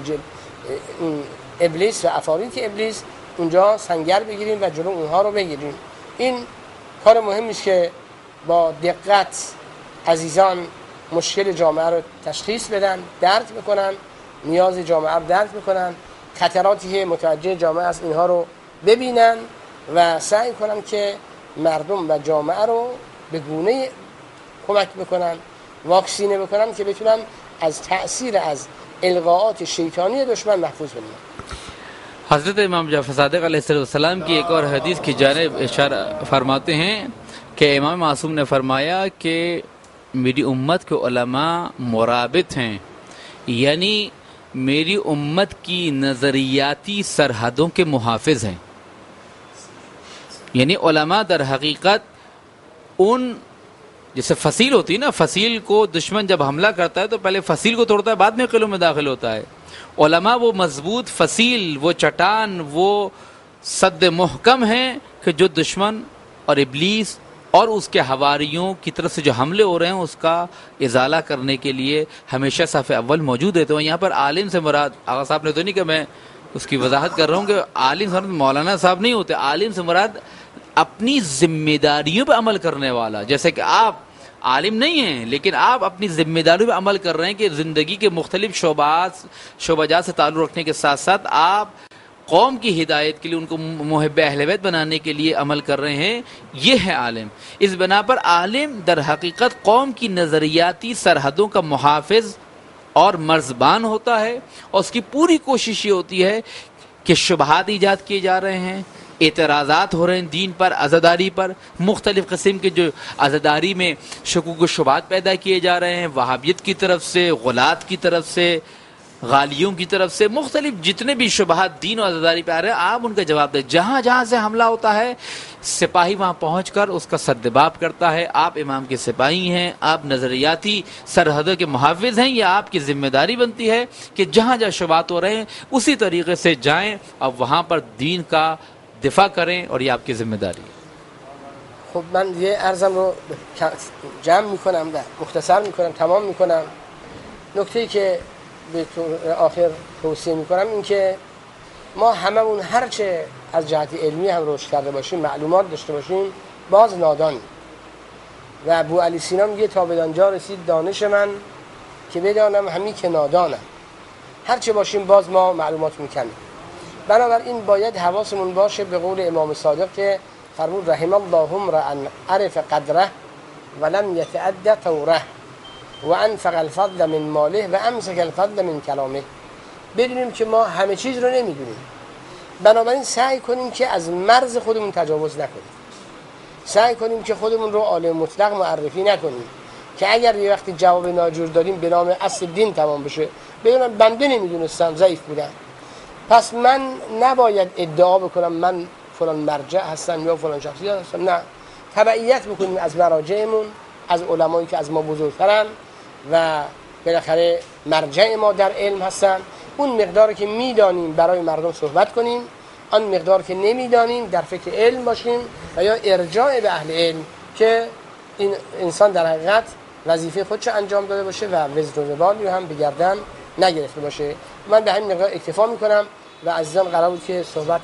ابلیس و افاریت ابلیس اونجا سنگر بگیریم و جلو اونها رو بگیریم. این کار مهمی است که با دقت عزیزان مشکل جامعه رو تشخیص بدن، درک بکنن، نیاز جامعه رو درک بکنن، خطراتی که متوجه جامعه است اینها رو ببینن و سعی کنن که مردم و جامعه رو به گونه کمک بکنن، واکسینه بکنن که بتونن از تأثیر از القاءات شیطانی دشمن محفوظ بمونن. حضرت امام جعفر صادق علیہ السلام کی ایک اور حدیث کی جانب اشارہ فرماتے ہیں کہ امام معصوم نے فرمایا کہ میری امت کے علماء مرابط ہیں، یعنی میری امت کی نظریاتی سرحدوں کے محافظ ہیں. یعنی علماء در حقیقت ان جیسے فصیل ہوتی ہے نا، فصیل کو دشمن جب حملہ کرتا ہے تو پہلے فصیل کو توڑتا ہے، بعد میں قلعوں میں داخل ہوتا ہے. علماء وہ مضبوط فصیل، وہ چٹان، وہ سد محکم ہیں کہ جو دشمن اور ابلیس اور اس کے حواریوں کی طرف سے جو حملے ہو رہے ہیں اس کا ازالہ کرنے کے لیے ہمیشہ صف اول موجود رہتے ہیں. یہاں پر عالم سے مراد آغا صاحب نے تو نہیں کہ میں اس کی وضاحت کر رہا ہوں کہ عالم سے مراد مولانا صاحب نہیں ہوتے، عالم سے مراد اپنی ذمہ داریوں پہ عمل کرنے والا. جیسے کہ آپ عالم نہیں ہیں لیکن آپ اپنی ذمہ داریوں پہ عمل کر رہے ہیں کہ زندگی کے مختلف شعبات سے تعلق رکھنے کے ساتھ ساتھ آپ قوم کی ہدایت کے لیے ان کو محب اہل بیت بنانے کے لیے عمل کر رہے ہیں. یہ ہے عالم. اس بنا پر عالم در حقیقت قوم کی نظریاتی سرحدوں کا محافظ اور مرزبان ہوتا ہے، اور اس کی پوری کوشش یہ ہوتی ہے کہ شبہات ایجاد کیے جا رہے ہیں، اعتراضات ہو رہے ہیں دین پر، عزاداری پر، مختلف قسم کے جو عزاداری میں شکوک و شبہات پیدا کیے جا رہے ہیں، وہابیت کی طرف سے، غلات کی طرف سے، غالیوں کی طرف سے، مختلف جتنے بھی شبہات دین و عزاداری پہ آ رہے ہیں آپ ان کا جواب دیں. جہاں جہاں سے حملہ ہوتا ہے سپاہی وہاں پہنچ کر اس کا سدباب کرتا ہے. آپ امام کے سپاہی ہیں، آپ نظریاتی سرحدوں کے محافظ ہیں، یہ آپ کی ذمہ داری بنتی ہے کہ جہاں جہاں شبہات ہو رہے ہیں اسی طریقے سے جائیں اور وہاں پر دین کا دفاع کریں، اور یہ آپ کی ذمہ داری ہے. خب من یه عرضم رو جمع میکنم و مختصر میکنم، تمام میکنم. نکته‌ای که به آخر توصیه میکنم این که ما هممون هرچه از جهت علمی هم رشد کرده باشیم، معلومات داشته باشیم، باز نادانیم. و ابو علی سینا میگه تا به آنجا رسید دانش من که بدانم همی که نادانم. هرچه باشیم باز ما معلومات میکنیم. بنابراین باید حواسمون باشه به قول امام صادق که فرمود رحم الله امرأ عرف قدره ولم يتعد طوره و انفق الفضل من ماله و امسک الفضل من کلامه. بدونیم که ما همه چیز رو نمیدونیم، بنابراین سعی کنیم که از مرز خودمون تجاوز نکنیم، سعی کنیم که خودمون رو عالم مطلق معرفی نکنیم که اگر یه وقتی جواب ناجور داریم به نام اصل دین تمام بشه بدونم بنده نمیدونستم، ضعیف بودم، پس من نباید ادعا بکنم من فلان مرجع هستم یا فلان شخصیت هستم. نه، تبعیت بکنیم از مراجعمون، از علمایی که از ما بزرگترن و بالاخره مرجع ما در علم هستن. اون مقداری که میدانیم برای مردم صحبت کنیم، آن مقدار که نمیدانیم در فکر علم باشیم و یا ارجاع به اهل علم که این انسان در حقیقت وظیفه خودش انجام داده باشه و وزر و وبالی هم به گردن نگرفته باشه. من به همین مقدار اکتفا میکنم و عزیزان قرار بود که صحبت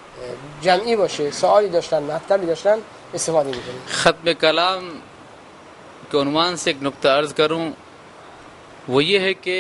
جمعی باشه، سوالی داشتن، مطلبی داشتن استفاده میکنیم. ختم کلام کے عنوان سے ایک نقطہ عرض کروں، وہ یہ ہے کہ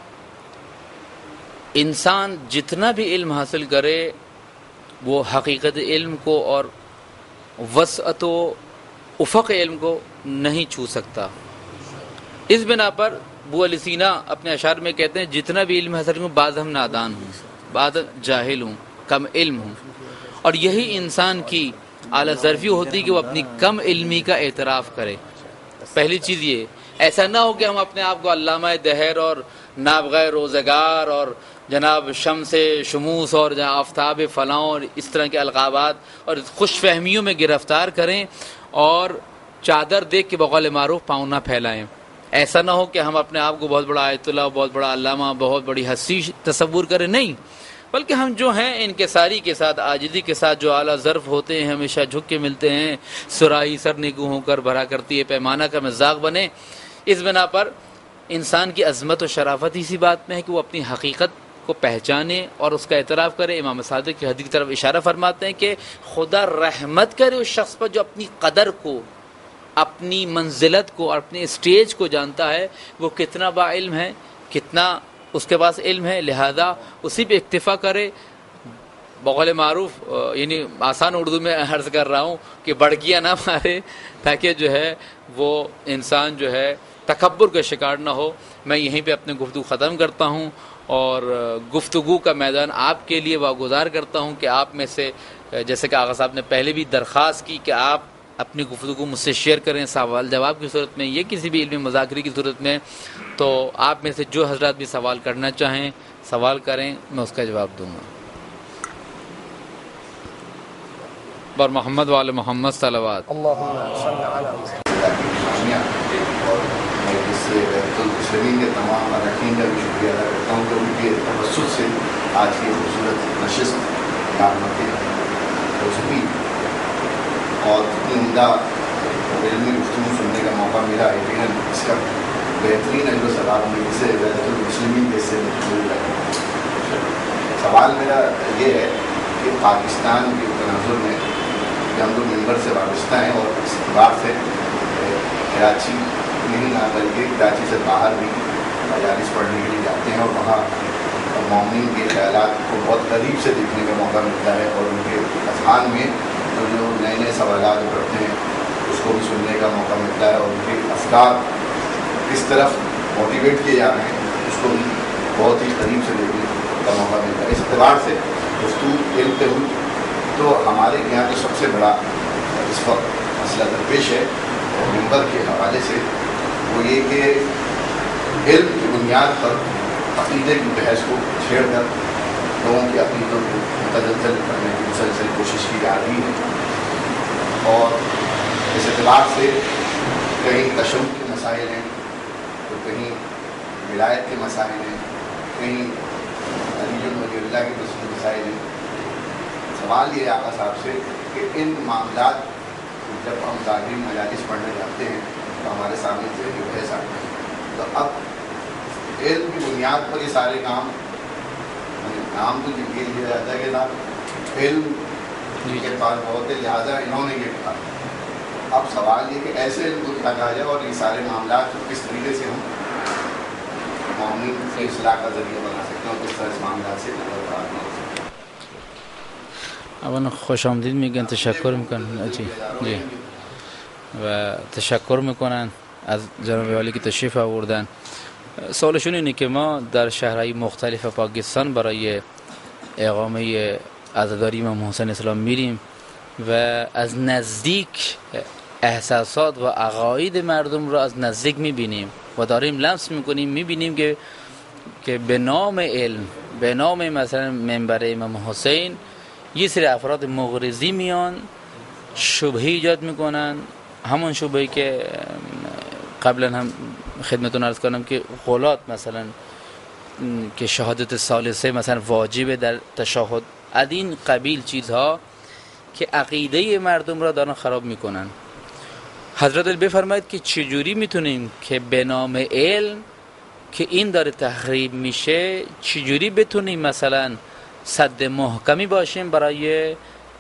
انسان جتنا بھی علم حاصل کرے وہ حقیقت علم کو اور وسعت و افق علم کو نہیں چھو سکتا. اس بنا پر ابو علی سینا اپنے اشعار میں کہتے ہیں جتنا بھی علم حاصل کروں بعض ہم نادان ہوں، بعض جاہل ہوں، کم علم ہوں. اور یہی انسان کی اعلیٰ ظرفی ہوتی کہ وہ اپنی کم علمی کا اعتراف کرے. پہلی چیز یہ، ایسا نہ ہو کہ ہم اپنے آپ کو علامہ دہر اور نابغہ روزگار اور جناب شمس شموس اور آفتاب فلاں اور اس طرح کے القابات اور خوش فہمیوں میں گرفتار کریں اور چادر دیکھ کے بقول معروف پاؤں نہ پھیلائیں. ایسا نہ ہو کہ ہم اپنے آپ کو بہت بڑا آیت اللہ، بہت بڑا علامہ، بہت بڑی ہستی تصور کریں. نہیں، بلکہ ہم جو ہیں انکساری کے ساتھ، عاجزی کے ساتھ جو اعلیٰ ظرف ہوتے ہیں، ہمیشہ جھک کے ملتے ہیں، سراہی سر نگو ہو کر بھرا کرتی ہے، پیمانہ کا مزاق بنے. اس بنا پر انسان کی عظمت و شرافت اسی بات میں ہے کہ وہ اپنی حقیقت کو پہچانے اور اس کا اعتراف کرے. امام صادق کی حدیث کی طرف اشارہ فرماتے ہیں کہ خدا رحمت کرے اس شخص پر جو اپنی قدر کو، اپنی منزلت کو اور اپنے اسٹیج کو جانتا ہے، وہ کتنا با علم ہے، کتنا اس کے پاس علم ہے، لہذا اسی پہ اکتفا کرے. بقول معروف یعنی آسان اردو میں عرض کر رہا ہوں کہ بڑکیاں نہ مارے تاکہ جو ہے وہ انسان جو ہے تکبر کا شکار نہ ہو. میں یہیں پہ اپنے گفتگو ختم کرتا ہوں اور گفتگو کا میدان آپ کے لیے واگزار کرتا ہوں کہ آپ میں سے، جیسے کہ آغا صاحب نے پہلے بھی درخواست کی کہ آپ اپنی گفتگو مجھ سے شیئر کریں سوال جواب کی صورت میں یا کسی بھی علمی مذاکرے کی صورت میں، تو آپ میں سے جو حضرات بھی سوال کرنا چاہیں سوال کریں، میں اس کا جواب دوں گا. بر محمد و آل محمد صلوات. اللهم صل علی محمد. और इससे बैतुल-मुस्लिमीन के तमाम अरकान का भी शुक्रिया अदा करता हूँ कि उनके तवस्सुत से आज की खूबसूरत नशिस्त कारमतें हो सकी और इतनी उम्दा इल्मी गुफ्तगू सुनने का मौका मिला। यकीनन इसका बेहतरीन अजर सवाब में इसे बैतुल-मुस्लिमीन के से मिल रहा है। सवाल मेरा ये है कि पाकिस्तान के तनाजुर में हम लोग मेंबर से वाबस्ता हैं और इस एतबार से कराची नहीं ना बल्कि कराची से बाहर भी मजालिस पढ़ने के लिए जाते हैं और वहाँ मौमिन के ख्यालात को बहुत करीब से देखने का मौका मिलता है और उनके अज़हान में जो नए नए सवालात उभरते हैं उसको भी सुनने का मौका मिलता है और उनके अफकार किस तरफ मोटिवेट किए जा रहे हैं उसको भी बहुत ही करीब से देखने का मौका मिलता है। इस एतबार से गुफ्तगू खेलते हुए तो हमारे यहाँ जो सबसे बड़ा इस वक्त मसला दरपेश है मेंबर के हवाले से वो ये कि इल्म की बुनियाद पर अक़ीदे की बहस को छेड़कर लोगों के अक़ीदों को मुतज़्ज़ल करने की मुसलसल कोशिश की जा रही है और इस एतबार से कहीं तशव्वुक़ के मसाइल हैं तो कहीं विलायत के मसाइल हैं, कहीं अली वलीउल्लाह के मसाइल हैं। सवाल ये आका साहब से कि इन मामलात जब हम तालीम मजालिस पढ़ने जाते हैं तो हमारे सामने से ये बहस आती है तो अब इल्म की बुनियाद पर ये सारे काम नाम तो ये लिया जाता है कि ना इल्म के पास बहुत है लिहाजा इन्होंने ये कहा। अब सवाल ये कि ऐसे इल्म को क्या कहा जाए और ये सारे मामलात किस तरीके से हम मौमिन से इस्लाह का जरिया बना सकते हैं और किस तरह इस मामला से اولا خوش آمدید میگن، تشکر میکنن جی و تشکر میکنن از جناب عالی که تشریف آوردن. سوالشون اینه که ما در شهرهای مختلف پاکستان برای اقامه عزاداری امام حسین اسلام میریم و از نزدیک احساسات و عقاید مردم را از نزدیک میبینیم و داریم لمس میکنیم، میبینیم که به نام علم، به نام مثلا منبر امام حسین یه سری افراد مغرضی میان شبهه ایجاد میکنن، همون شبهه‌ای که قبلا هم خدمتتون عرض کردم که غلات مثلا که شهادت ثالثه مثلا واجبه در تشهد، از این قبیل چیزها که عقیده مردم را دارن خراب میکنن. حضرت بفرمایید که چجوری میتونیم که به نام علم که این داره تخریب میشه چجوری بتونیم مثلا صد محکمی باشیم برای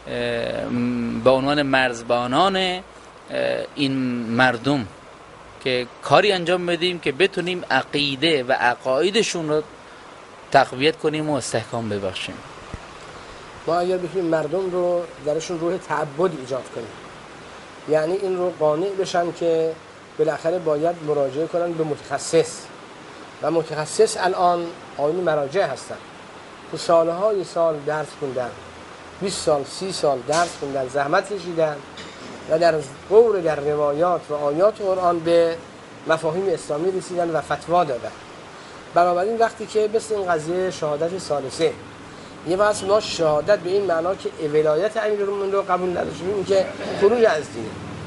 به عنوان مرزبانان این مردم که کاری انجام بدیم که بتونیم عقیده و عقایدشون رو تقویت کنیم و استحکام ببخشیم. ما اگر بتونیم مردم رو درشون روح تعبد ایجاد کنیم، یعنی این رو قانع بشن که بالاخره باید مراجعه کنن به متخصص و متخصص الان آیین مراجع هستن که سالهای سال درس خوندن، 20 سال 30 سال درس خوندن، زحمت کشیدن و در غور در روایات و آیات قرآن به مفاهیم اسلامی رسیدن و فتوا دادن. بنابراین وقتی که مثل این قضیه شهادت ثالثه یه وقت ما شهادت به این معنا که ولایت امیرالمومنین رو قبول نداشتیم، این که خروج از دینه،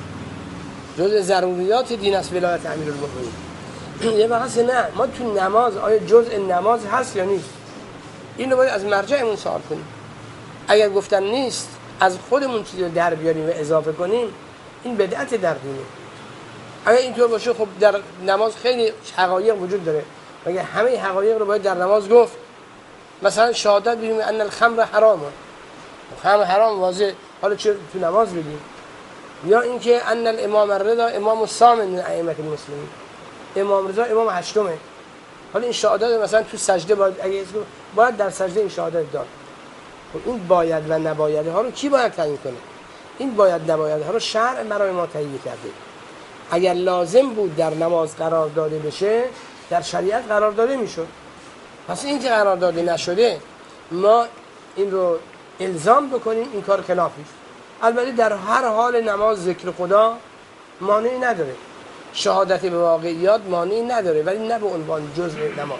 جزء ضروریات دین است ولایت امیرالمومنین. یه وقت نه، ما تو نماز آیا جزء نماز هست یا نیست؟ این رو باید از مرجعمون سوال کنیم. اگر گفتن نیست از خودمون چیزی رو در بیاریم و اضافه کنیم، این بدعت در دینه. اگر اینطور باشه خب در نماز خیلی حقایق وجود داره، مگه همه حقایق رو باید در نماز گفت؟ مثلا شهادت بگیم ان الخمر حرامه، خمر حرام واضح، حالا چرا تو نماز بگیم؟ یا اینکه ان الامام الرضا امام الثامن من ائمه المسلمین، امام رضا امام هشتمه، حالا این شهادت مثلا تو سجده باید در سجده این شهادت داد. خب این باید و نباید ها رو کی باید تعیین کنه؟ این باید نباید ها رو شرع برای ما تعیین کرده. اگر لازم بود در نماز قرار داده بشه در شریعت قرار داده میشد. پس این که قرار داده نشده ما این رو الزام بکنیم، این کار خلافی است. البته در هر حال نماز ذکر خدا مانعی نداره، شهادت به واقعیات مانعی نداره، ولی نه به عنوان جزء نماز.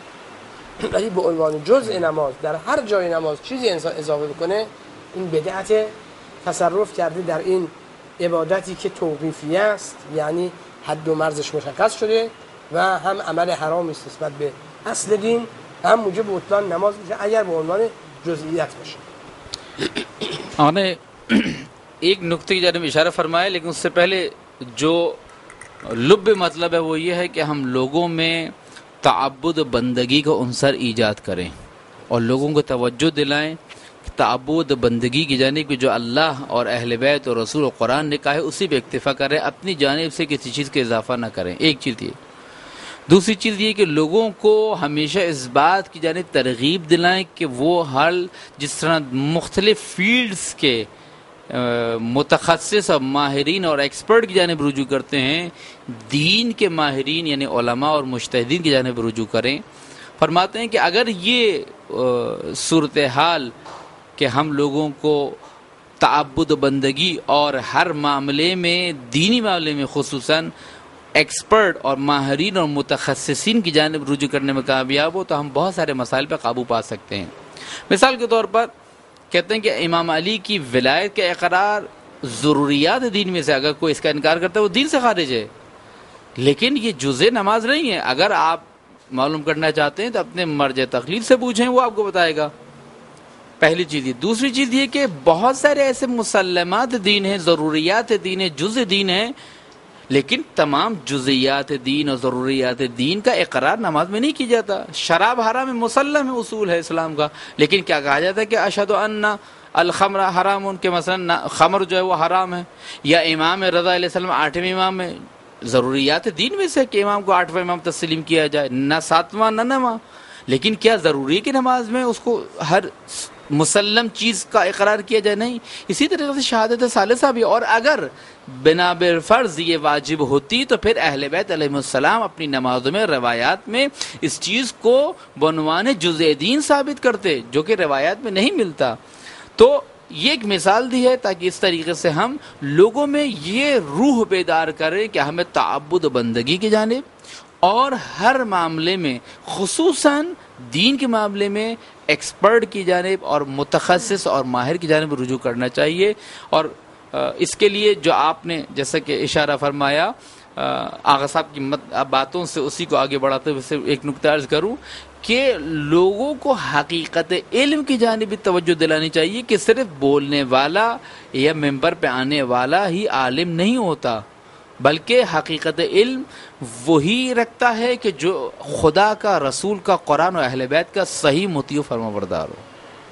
ولی به عنوان جزء نماز در هر جای نماز چیزی انسان اضافه بکنه این بدعت تصرف کرده در این عبادتی که توقیفیه است، یعنی حد و مرزش مشخص شده و هم عمل حرام است نسبت به اصل دین، هم موجب بطلان نماز میشه اگر به عنوان جزئیات باشه. آپ نے ایک نکتے کی جانب اشارہ فرمایا، لیکن اس سے پہلے جو لب مطلب ہے وہ یہ ہے کہ ہم لوگوں میں تعبد بندگی کا عنصر ایجاد کریں اور لوگوں کو توجہ دلائیں کہ تعبد بندگی کی جانب جو اللہ اور اہل بیت اور رسول و قرآن نے کہا ہے اسی پہ اکتفا کریں، اپنی جانب سے کسی چیز کا اضافہ نہ کریں. ایک چیز یہ. دوسری چیز یہ کہ لوگوں کو ہمیشہ اس بات کی جانب ترغیب دلائیں کہ وہ جس طرح مختلف فیلڈز کے متخصص اور ماہرین اور ایکسپرٹ کی جانب رجوع کرتے ہیں، دین کے ماہرین یعنی علماء اور مجتہدین کی جانب رجوع کریں. فرماتے ہیں کہ اگر یہ صورتحال کہ ہم لوگوں کو تعبد بندگی اور ہر معاملے میں دینی معاملے میں خصوصاً ایکسپرٹ اور ماہرین اور متخصصین کی جانب رجوع کرنے میں کامیاب ہو تو ہم بہت سارے مسائل پہ قابو پا سکتے ہیں. مثال کے طور پر کہتے ہیں کہ امام علی کی ولایت کا اقرار ضروریات دین میں سے اگر کوئی اس کا انکار کرتا ہے وہ دین سے خارج ہے، لیکن یہ جزء نماز نہیں ہے. اگر آپ معلوم کرنا چاہتے ہیں تو اپنے مرجع تقلید سے پوچھیں، وہ آپ کو بتائے گا. پہلی چیز یہ. دوسری چیز یہ کہ بہت سارے ایسے مسلمات دین ہیں، ضروریات دین ہیں، جزء دین ہیں، لیکن تمام جزیات دین اور ضروریات دین کا اقرار نماز میں نہیں کیا جاتا. شراب حرام مسلم اصول ہے اسلام کا، لیکن کیا کہا جاتا ہے کہ اشہد ان الخمر حرام، ان کے مثلا خمر جو ہے وہ حرام ہے. یا امام رضا علیہ السلام 8ویں امام ہے، ضروریات دین میں سے کہ امام کو 8واں امام تسلیم کیا جائے، نہ 7واں نہ 9واں. لیکن کیا ضروری ہے کہ نماز میں اس کو ہر مسلم چیز کا اقرار کیا جائے؟ نہیں. اسی طریقے سے شہادت ثالثہ بھی. اور اگر بنا بالفرض یہ واجب ہوتی تو پھر اہل بیت علیہ السلام اپنی نمازوں میں روایات میں اس چیز کو بعنوان جزء دین ثابت کرتے، جو کہ روایات میں نہیں ملتا. تو یہ ایک مثال دی ہے تاکہ اس طریقے سے ہم لوگوں میں یہ روح بیدار کریں کہ ہمیں تعبد بندگی کی جانب اور ہر معاملے میں خصوصاً دین کے معاملے میں ایکسپرٹ کی جانب اور متخصص اور ماہر کی جانب رجوع کرنا چاہیے. اور اس کے لیے جو آپ نے جیسا کہ اشارہ فرمایا آغا صاحب کی باتوں سے اسی کو آگے بڑھاتے ہوئے ایک نکتہ عرض کروں کہ لوگوں کو حقیقت علم کی جانب بھی توجہ دلانی چاہیے کہ صرف بولنے والا یا ممبر پہ آنے والا ہی عالم نہیں ہوتا، بلکہ حقیقت علم وہی رکھتا ہے کہ جو خدا کا، رسول کا، قرآن و اہل بیت کا صحیح مطیع و فرما بردار ہو.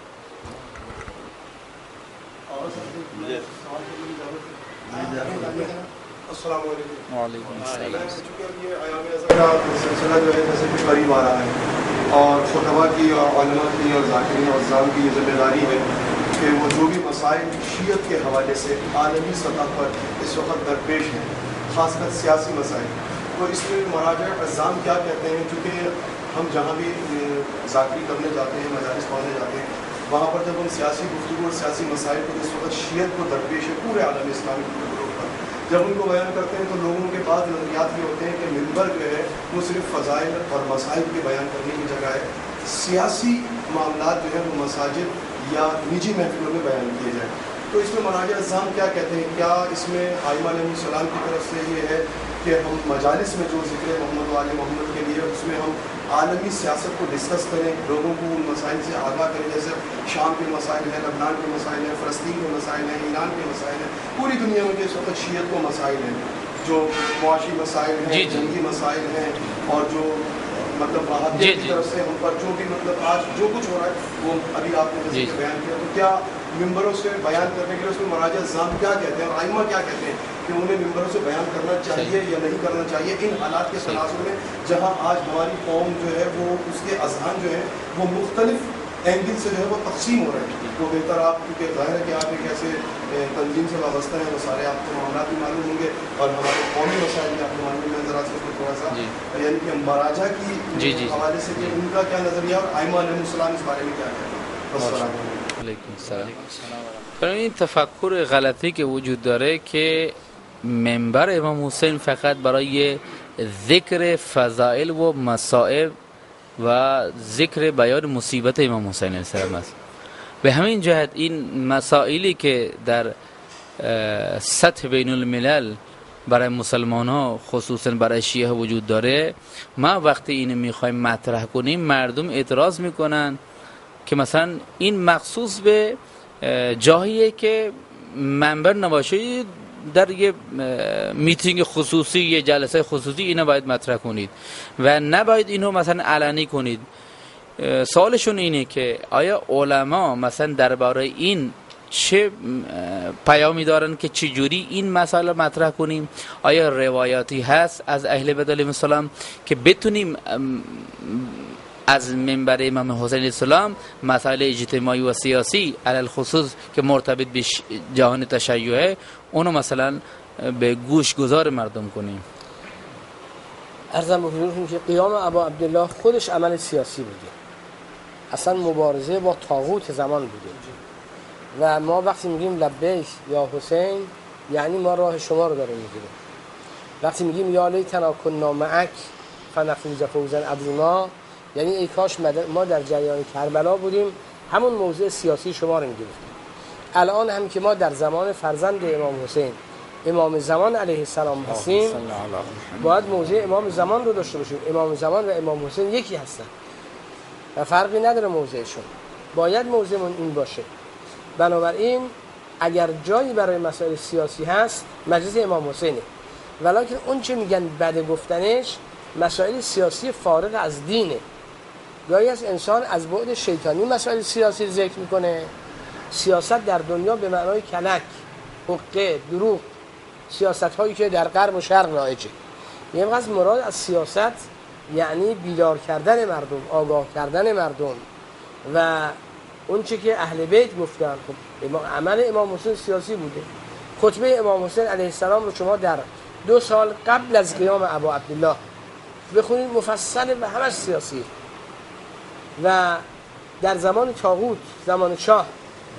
السلام علیکم. وعلیکم السلام. چونکہ یہ ایام ازاں کا سلسلہ جو ہے جیسے کہ قریب آ رہا ہے اور خطبہ کی اور علماء کی اور ذاکرین اور عزام کی یہ ذمہ داری ہے کہ وہ جو بھی مسائل شیعت کے حوالے سے عالمی سطح پر اس وقت درپیش ہیں، خاص کر سیاسی مسائل، تو اس میں مراجع عزام کیا کہتے ہیں. چونکہ ہم جہاں بھی ذاکری کرنے جاتے ہیں، مجالس پڑھنے جاتے ہیں، وہاں پر جب ہم سیاسی گفتگو اور سیاسی مسائل کو اس وقت شیعت کو درپیش ہے پورے عالم اسلامی پر، جب ان کو بیان کرتے ہیں تو لوگوں کے پاس نظریات یہ ہوتے ہیں کہ منبر جو ہے وہ صرف فضائل اور مسائل کے بیان کرنے کی جگہ ہے، سیاسی معاملات جو ہیں وہ مساجد یا نجی محفلوں میں بیان کیے جائیں. تو اس میں مراجع عزام کیا کہتے ہیں؟ کیا اس میں آئمہ علیہ السلام کی طرف سے یہ ہے کہ ہم مجالس میں جو ذکر محمد و آل محمد کے لیے اس میں ہم عالمی سیاست کو ڈسکس کریں، لوگوں کو ان مسائل سے آگاہ کریں، جیسے شام کے مسائل ہیں، لبنان کے مسائل ہیں، فلسطین کے مسائل ہیں، ایران کے مسائل ہیں، پوری دنیا میں جس وقت شیعت کو مسائل ہیں، جو معاشی مسائل ہیں، جنگی مسائل ہیں، اور جو مطلب وہابیت کی طرف سے ان پر جو بھی مطلب آج جو کچھ ہو رہا ہے وہ ابھی آپ نے جیسے بیان کیا. تو کیا ممبروں سے بیان کرنے کے لیے اس میں مراجع عزام کیا کہتے ہیں اور آئمہ کیا کہتے ہیں کہ انہیں ممبروں سے بیان کرنا چاہیے یا نہیں کرنا چاہیے ان حالات کے تناظر میں جہاں آج ہماری قوم جو ہے وہ اس کے اذہان جو ہے وہ مختلف اینگل سے جو ہے وہ تقسیم ہو رہے ہیں؟ وہ بہتر آپ کیونکہ ظاہر ہے کہ آپ ایک ایسے تنظیم سے وابستہ ہیں، وہ سارے آپ کو معاملات بھی معلوم ہوں گے اور ہمارے قومی مسائل بھی آپ کو معلوم ہے. ذرا سے تھوڑا سا یعنی کہ مراجع کی حوالے سے کہ ان کا کیا نظریہ اور آئمہ علیہ السلام اس بارے میں کیا کہتے ہیں؟ السلام علیکم. این تفکر غلطی که وجود داره که منبر امام حسین فقط برای ذکر فضائل و مصائب و ذکر بیان مصیبت امام حسین علیه السلام است. به همین جهت این مسائلی که در سطح بین الملل برای مسلمان ها خصوصا برای شیعه وجود داره، ما وقتی اینو میخوایم مطرح کنیم مردم اعتراض میکنن که مثلا این مخصوص به جاییه که منبر نباشه، در یه میتینگ خصوصی، یه جلسه خصوصی اینو باید مطرح کنید و نباید اینو مثلا علنی کنید. سوالشون اینه که آیا علما مثلا درباره این چه پیامی دارن که چجوری این مسئله مطرح کنیم؟ آیا روایاتی هست از اهل بیت علیهم السلام که بتونیم از منبر امام حسین علیه السلام مسائل اجتماعی و سیاسی علل خصوص که مرتبط به جهان تشیعه اونو مثلا به گوش گذار مردم کنیم؟ عرضم به حضورتون که قیام ابا عبدالله خودش عمل سیاسی بوده، اصلا مبارزه با طاغوت زمان بوده و ما وقتی میگیم لبیک یا حسین یعنی ما راه شما رو داریم میگیریم. وقتی میگیم یا لیتنا کنا معک فنفوز فوزا عظیما یعنی ای کاش ما در جریان کربلا بودیم، همون موضوع سیاسی شما رو میگرفتیم. الان هم که ما در زمان فرزند امام حسین امام زمان علیه السلام هستیم، باید موضوع امام زمان رو داشته باشیم. امام زمان و امام حسین یکی هستن و فرقی نداره موضعشون، باید موضعمون این باشه. بنابراین اگر جایی برای مسائل سیاسی هست مجلس امام حسینه، ولیکن اون چه میگن بد گفتنش مسائل سیاسی فارغ از دینه. گاهی از انسان از بعد شیطانی مسائل سیاسی ذکر میکنه. سیاست در دنیا به معنای کلک، حقه، دروغ، سیاست هایی که در غرب و شرق رایجه. یعنی از مراد از سیاست یعنی بیدار کردن مردم، آگاه کردن مردم و اون چه که اهل بیت گفتن. خب عمل امام حسین سیاسی بوده. خطبه امام حسین علیه السلام رو شما در 2 سال قبل از قیام ابا عبدالله بخونید، مفصل و همش سیاسی. و در زمان طاغوت، زمان شاه،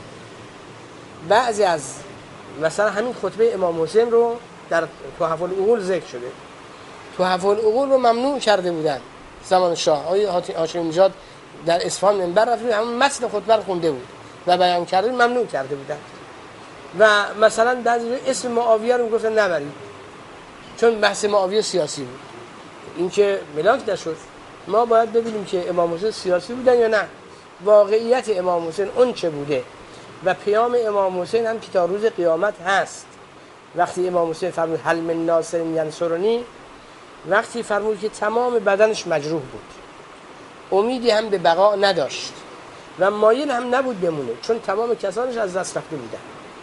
بعضی از مثلا همین خطبه امام حسین رو در تحف العقول ذکر شده. تحف العقول رو ممنوع کرده بودن زمان شاه. آقای هاشمی نژاد در اصفهان منبر رفت همون متن خطبه رو خونده بود و بیان کرده، ممنوع کرده بودن. و مثلا بعضی اسم معاویه رو میگفتن نبرید چون بحث معاویه سیاسی بود. این که ملاک نشد. ما باید ببینیم که امام حسین سیاسی بودن یا نه، واقعیت امام حسین اون چه بوده و پیام امام حسین هم که تا روز قیامت هست. وقتی امام حسین فرمود هل من ناصر ینصرنی، وقتی فرمود که تمام بدنش مجروح بود، امیدی هم به بقا نداشت و مایل هم نبود بمونه چون تمام کسانش از دست رفته بودن.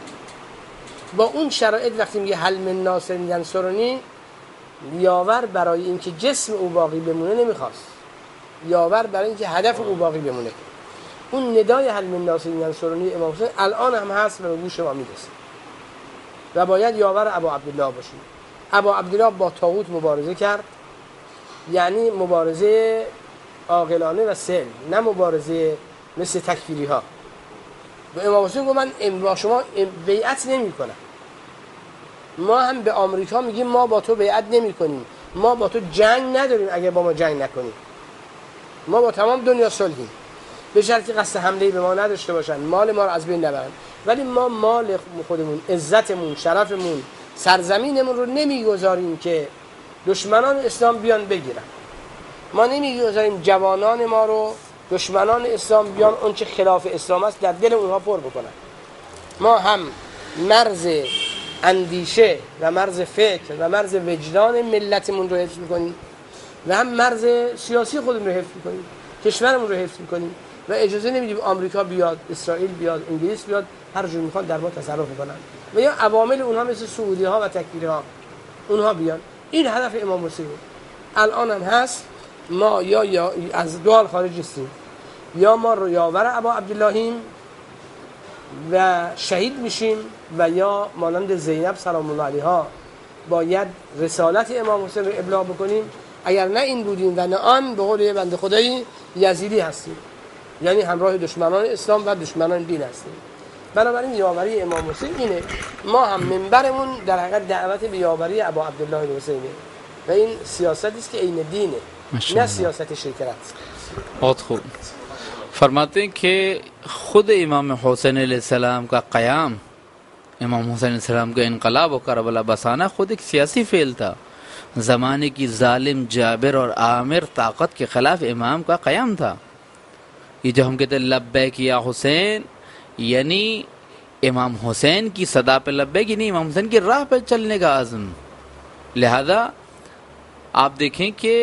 با اون شرایط وقتی میگه هل من ناصر ینصرنی، یاور برای اینکه جسم او باقی بمونه نمیخواست، یاور برای اینکه هدف او باقی بمونه. اون ندای هل من ناصر ینصرنی امام حسین الان هم هست و به گوش ما میرسه و باید یاور ابا عبدالله باشیم. ابا عبدالله با طاغوت مبارزه کرد، یعنی مبارزه عاقلانه و سلم، نه مبارزه مثل تکفیری ها. و امام حسین گفت من با شما بیعت نمی کنم. ما هم به آمریکا میگیم ما با تو بیعت نمی کنیم، ما با تو جنگ نداریم اگر با ما جنگ نکنیم، ما با تمام دنیا صلحیم به شرطی قصد حمله به ما نداشته باشن، مال ما رو از بین نبرن. ولی ما مال خودمون، عزتمون، شرفمون، سرزمینمون رو نمیگذاریم که دشمنان اسلام بیان بگیرن. ما نمیگذاریم جوانان ما رو دشمنان اسلام بیان اون چه خلاف اسلام است در دل اونها پر بکنن. ما هم مرز اندیشه و مرز فکر و مرز وجدان ملتمون رو حفظ میکنیم و هم مرز سیاسی خودمون رو حفظ میکنیم، کشورمون رو حفظ میکنیم و اجازه نمیدیم آمریکا بیاد، اسرائیل بیاد، انگلیس بیاد هر جور میخوان در ما تصرف کنن و یا عوامل اونها مثل سعودی ها و تکفیری ها اونها بیان. این هدف امام حسین الان هم هست. ما یا از دو حال خارج هستیم، یا ما رو یاور ابا عبداللهیم و شهید میشیم و یا مانند زینب سلام الله علیها باید رسالت امام حسین رو ابلاغ بکنیم. اگر نه این بودیم و نه آن، به قول یه بنده خدایی یزیدی هستیم، یعنی همراه دشمنان اسلام و دشمنان دین هستیم. بنابراین یاوری امام حسین اینه. ما هم منبرمون در حقیقت دعوت به یاوری ابا عبدالله حسینه و این سیاستی است که عین دینه، نه سیاست شرکت. خوب. فرماتے ہیں کہ خود امام حسین علیہ السلام کا قیام، امام حسین علیہ السلام کا انقلاب و کربلا بسانا خود ایک سیاسی فعل تھا. زمانے کی ظالم، جابر اور آمر طاقت کے خلاف امام کا قیام تھا. یہ جو ہم کہتے ہیں لبیک یا حسین، یعنی امام حسین کی صدا پہ لبیک، یعنی امام حسین کی راہ پہ چلنے کا عزم. لہذا آپ دیکھیں کہ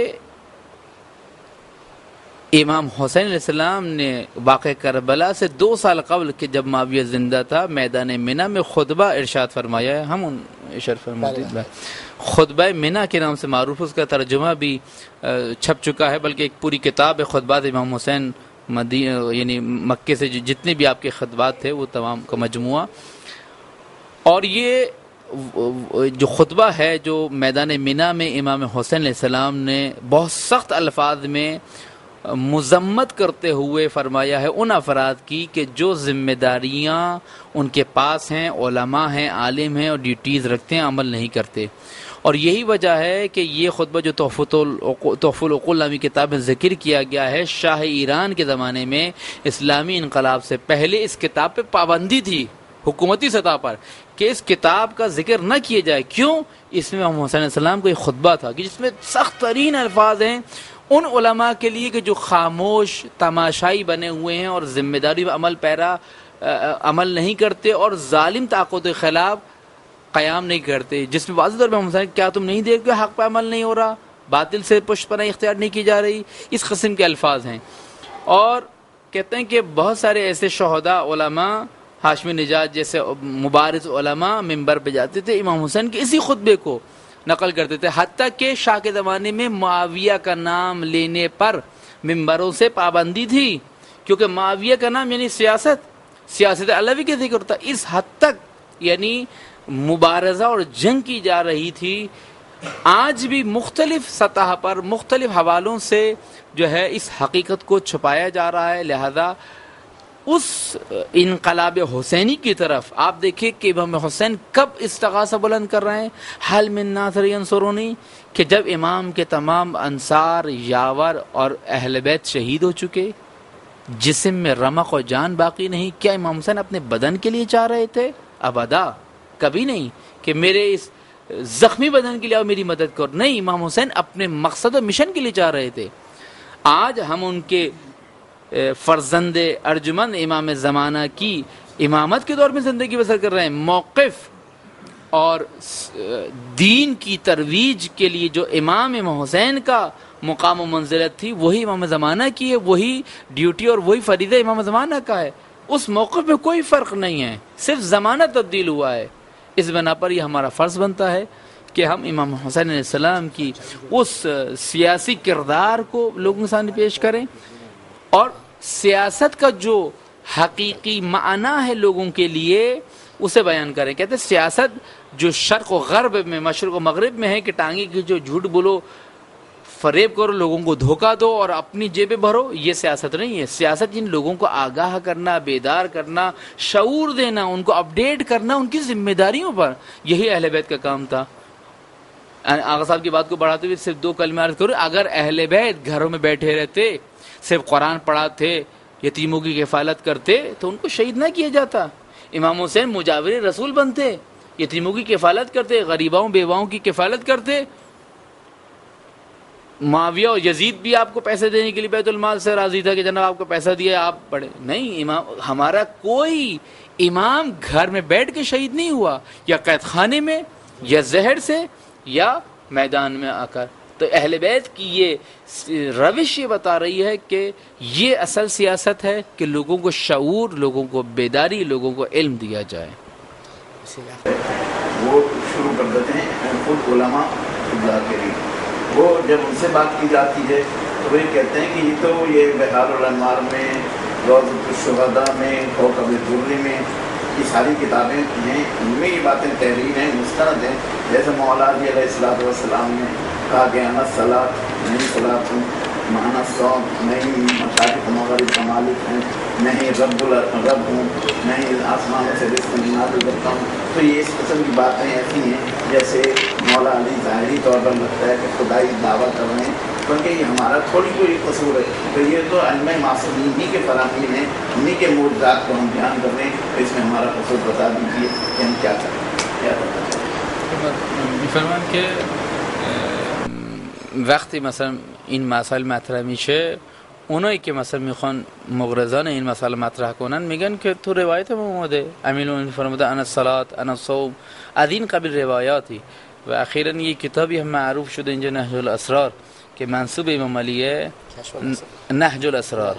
امام حسین علیہ السلام نے واقع کربلا سے 2 سال قبل کہ جب معاویہ زندہ تھا میدان منی میں خطبہ ارشاد فرمایا ہے. ہم اشرف خطبہ منی کے نام سے معروف، اس کا ترجمہ بھی چھپ چکا ہے، بلکہ ایک پوری کتاب ہے خطبات امام حسین یعنی مکے سے جتنے بھی آپ کے خطبات تھے وہ تمام کا مجموعہ. اور یہ جو خطبہ ہے جو میدان منی میں امام حسین علیہ السلام نے بہت سخت الفاظ میں مذمت کرتے ہوئے فرمایا ہے ان افراد کی کہ جو ذمہ داریاں ان کے پاس ہیں، علماء ہیں، عالم ہیں اور ڈیوٹیز رکھتے ہیں، عمل نہیں کرتے. اور یہی وجہ ہے کہ یہ خطبہ جو تحفۃ العقول نامی کتاب میں ذکر کیا گیا ہے، شاہ ایران کے زمانے میں اسلامی انقلاب سے پہلے اس کتاب پہ پابندی تھی حکومتی سطح پر کہ اس کتاب کا ذکر نہ کیا جائے. کیوں؟ اس میں محمد حسین علیہ السلام کا ایک خطبہ تھا کہ جس میں سخت ترین الفاظ ہیں ان علماء کے لیے کہ جو خاموش تماشائی بنے ہوئے ہیں اور ذمہ داری پر عمل نہیں کرتے اور ظالم طاقت کے خلاف قیام نہیں کرتے. جس میں واضح طور پہ ہم کیا تم نہیں دیکھ کہ حق پہ عمل نہیں ہو رہا، باطل سے پشت پناہی اختیار نہیں کی جا رہی، اس قسم کے الفاظ ہیں. اور کہتے ہیں کہ بہت سارے ایسے شہداء علماء، ہاشمی نژاد جیسے مبارز علماء ممبر پہ جاتے تھے امام حسین کے اسی خطبے کو نقل کرتے تھے، حتیٰ کہ شاہ کے زمانے میں معاویہ کا نام لینے پر ممبروں سے پابندی تھی، کیونکہ معاویہ کا نام یعنی سیاست علوی کے ذکر ہوتا. اس حد تک یعنی مبارزہ اور جنگ کی جا رہی تھی. آج بھی مختلف سطح پر مختلف حوالوں سے جو ہے اس حقیقت کو چھپایا جا رہا ہے. لہذا اس انقلاب حسینی کی طرف آپ دیکھیں کہ امام حسین کب استغاثہ بلند کر رہے ہیں، حل من ناصر ینصرونی، کہ جب امام کے تمام انصار، یاور اور اہل بیت شہید ہو چکے، جسم میں رمق اور جان باقی نہیں. کیا امام حسین اپنے بدن کے لیے چاہ رہے تھے؟ ابدا، کبھی نہیں کہ میرے اس زخمی بدن کے لیے آؤ میری مدد کرو. نہیں، امام حسین اپنے مقصد و مشن کے لیے چاہ رہے تھے. آج ہم ان کے فرزند ارجمند امام زمانہ کی امامت کے دور میں زندگی بسر کر رہے ہیں. موقف اور دین کی ترویج کے لیے جو امام حسین کا مقام و منزلت تھی وہی امام زمانہ کی ہے، وہی ڈیوٹی اور وہی فریضہ امام زمانہ کا ہے. اس موقف میں کوئی فرق نہیں ہے، صرف زمانہ تبدیل ہوا ہے. اس بنا پر یہ ہمارا فرض بنتا ہے کہ ہم امام حسین علیہ السلام کی اس سیاسی کردار کو لوگوں کے سامنے پیش کریں اور سیاست کا جو حقیقی معنی ہے لوگوں کے لیے اسے بیان کریں. کہتے ہیں سیاست جو شرق و غرب میں، مشرق و مغرب میں ہے کہ ٹانگے کی جو جھوٹ بولو، فریب کرو، لوگوں کو دھوکہ دو اور اپنی جیبیں بھرو، یہ سیاست نہیں ہے. سیاست جن لوگوں کو آگاہ کرنا، بیدار کرنا، شعور دینا، ان کو اپڈیٹ کرنا ان کی ذمہ داریوں پر. یہی اہل بیت کا کام تھا. آغا صاحب کی بات کو بڑھاتے ہوئے صرف 2 کلمے عرض کروں. اگر اہل بیت گھروں میں بیٹھے رہتے، صرف قرآن پڑھاتے، یتیموں کی کفالت کرتے تو ان کو شہید نہ کیا جاتا. امام حسین مجاور رسول بنتے، یتیموں کی کفالت کرتے، غریباؤں بیواؤں کی کفالت کرتے. معاویہ اور یزید بھی آپ کو پیسے دینے کے لیے بیت المال سے راضی تھا کہ جناب آپ کو پیسہ دیا آپ پڑھے. نہیں، ہمارا کوئی امام گھر میں بیٹھ کے شہید نہیں ہوا، یا قید خانے میں، یا زہر سے، یا میدان میں آ کر. تو اہل بیت کی یہ روش یہ بتا رہی ہے کہ یہ اصل سیاست ہے کہ لوگوں کو شعور، لوگوں کو بیداری، لوگوں کو علم دیا جائے. وہ شروع کر دیتے ہیں خود علماء خدا کے لیے. وہ جب ان سے بات کی جاتی ہے تو وہ کہتے ہیں کہ یہ تو یہ بحار الانوار میں، روضۃ الشہداء میں، کوكب الدری میں یہ ساری کتابیں ہیں، ان میں یہ باتیں تحریر ہیں، مستند ہیں. جیسے مولا علی علیہ الصلوۃ والسلام نے کہا کہ انا الصلاۃ، نہیں صلاۃ، معنی الصوم، نہیں مشارق و مغرب کا مالک ہیں، نہیں رب ہوں، نہیں آسمان سے رزق نازل کرتا ہوں. تو یہ اس قسم کی باتیں ایسی ہیں جیسے مولا علی ظاہری طور پر لگتا ہے کہ خدائی دعویٰ کر رہے ہیں. کیونکہ یہ ہمارا تھوڑی کوئی قصور ہے. تو یہ تو علم معصومین ہی کے فراہمی ہیں, انہیں کے معجزات کو ہم بیان کر رہے ہیں. تو اس میں ہمارا قصور بتا دیجیے کہ ہم کیا کریں, کیا کرنا چاہیے. میفرمان که وقتی مثلا این مسائل مطرح میشه اونایی که مثلا میخوان مغرضان این مسائل مطرح کنن میگن که تو روایت ما اومده امیرالمومنین فرموده انا الصلاة انا الصوم, از این قبیل روایاتی. و اخیراً یہ کتابی هم معروف شده اینجا نهج الاسرار که منسوب امام علیه, نهج الاسرار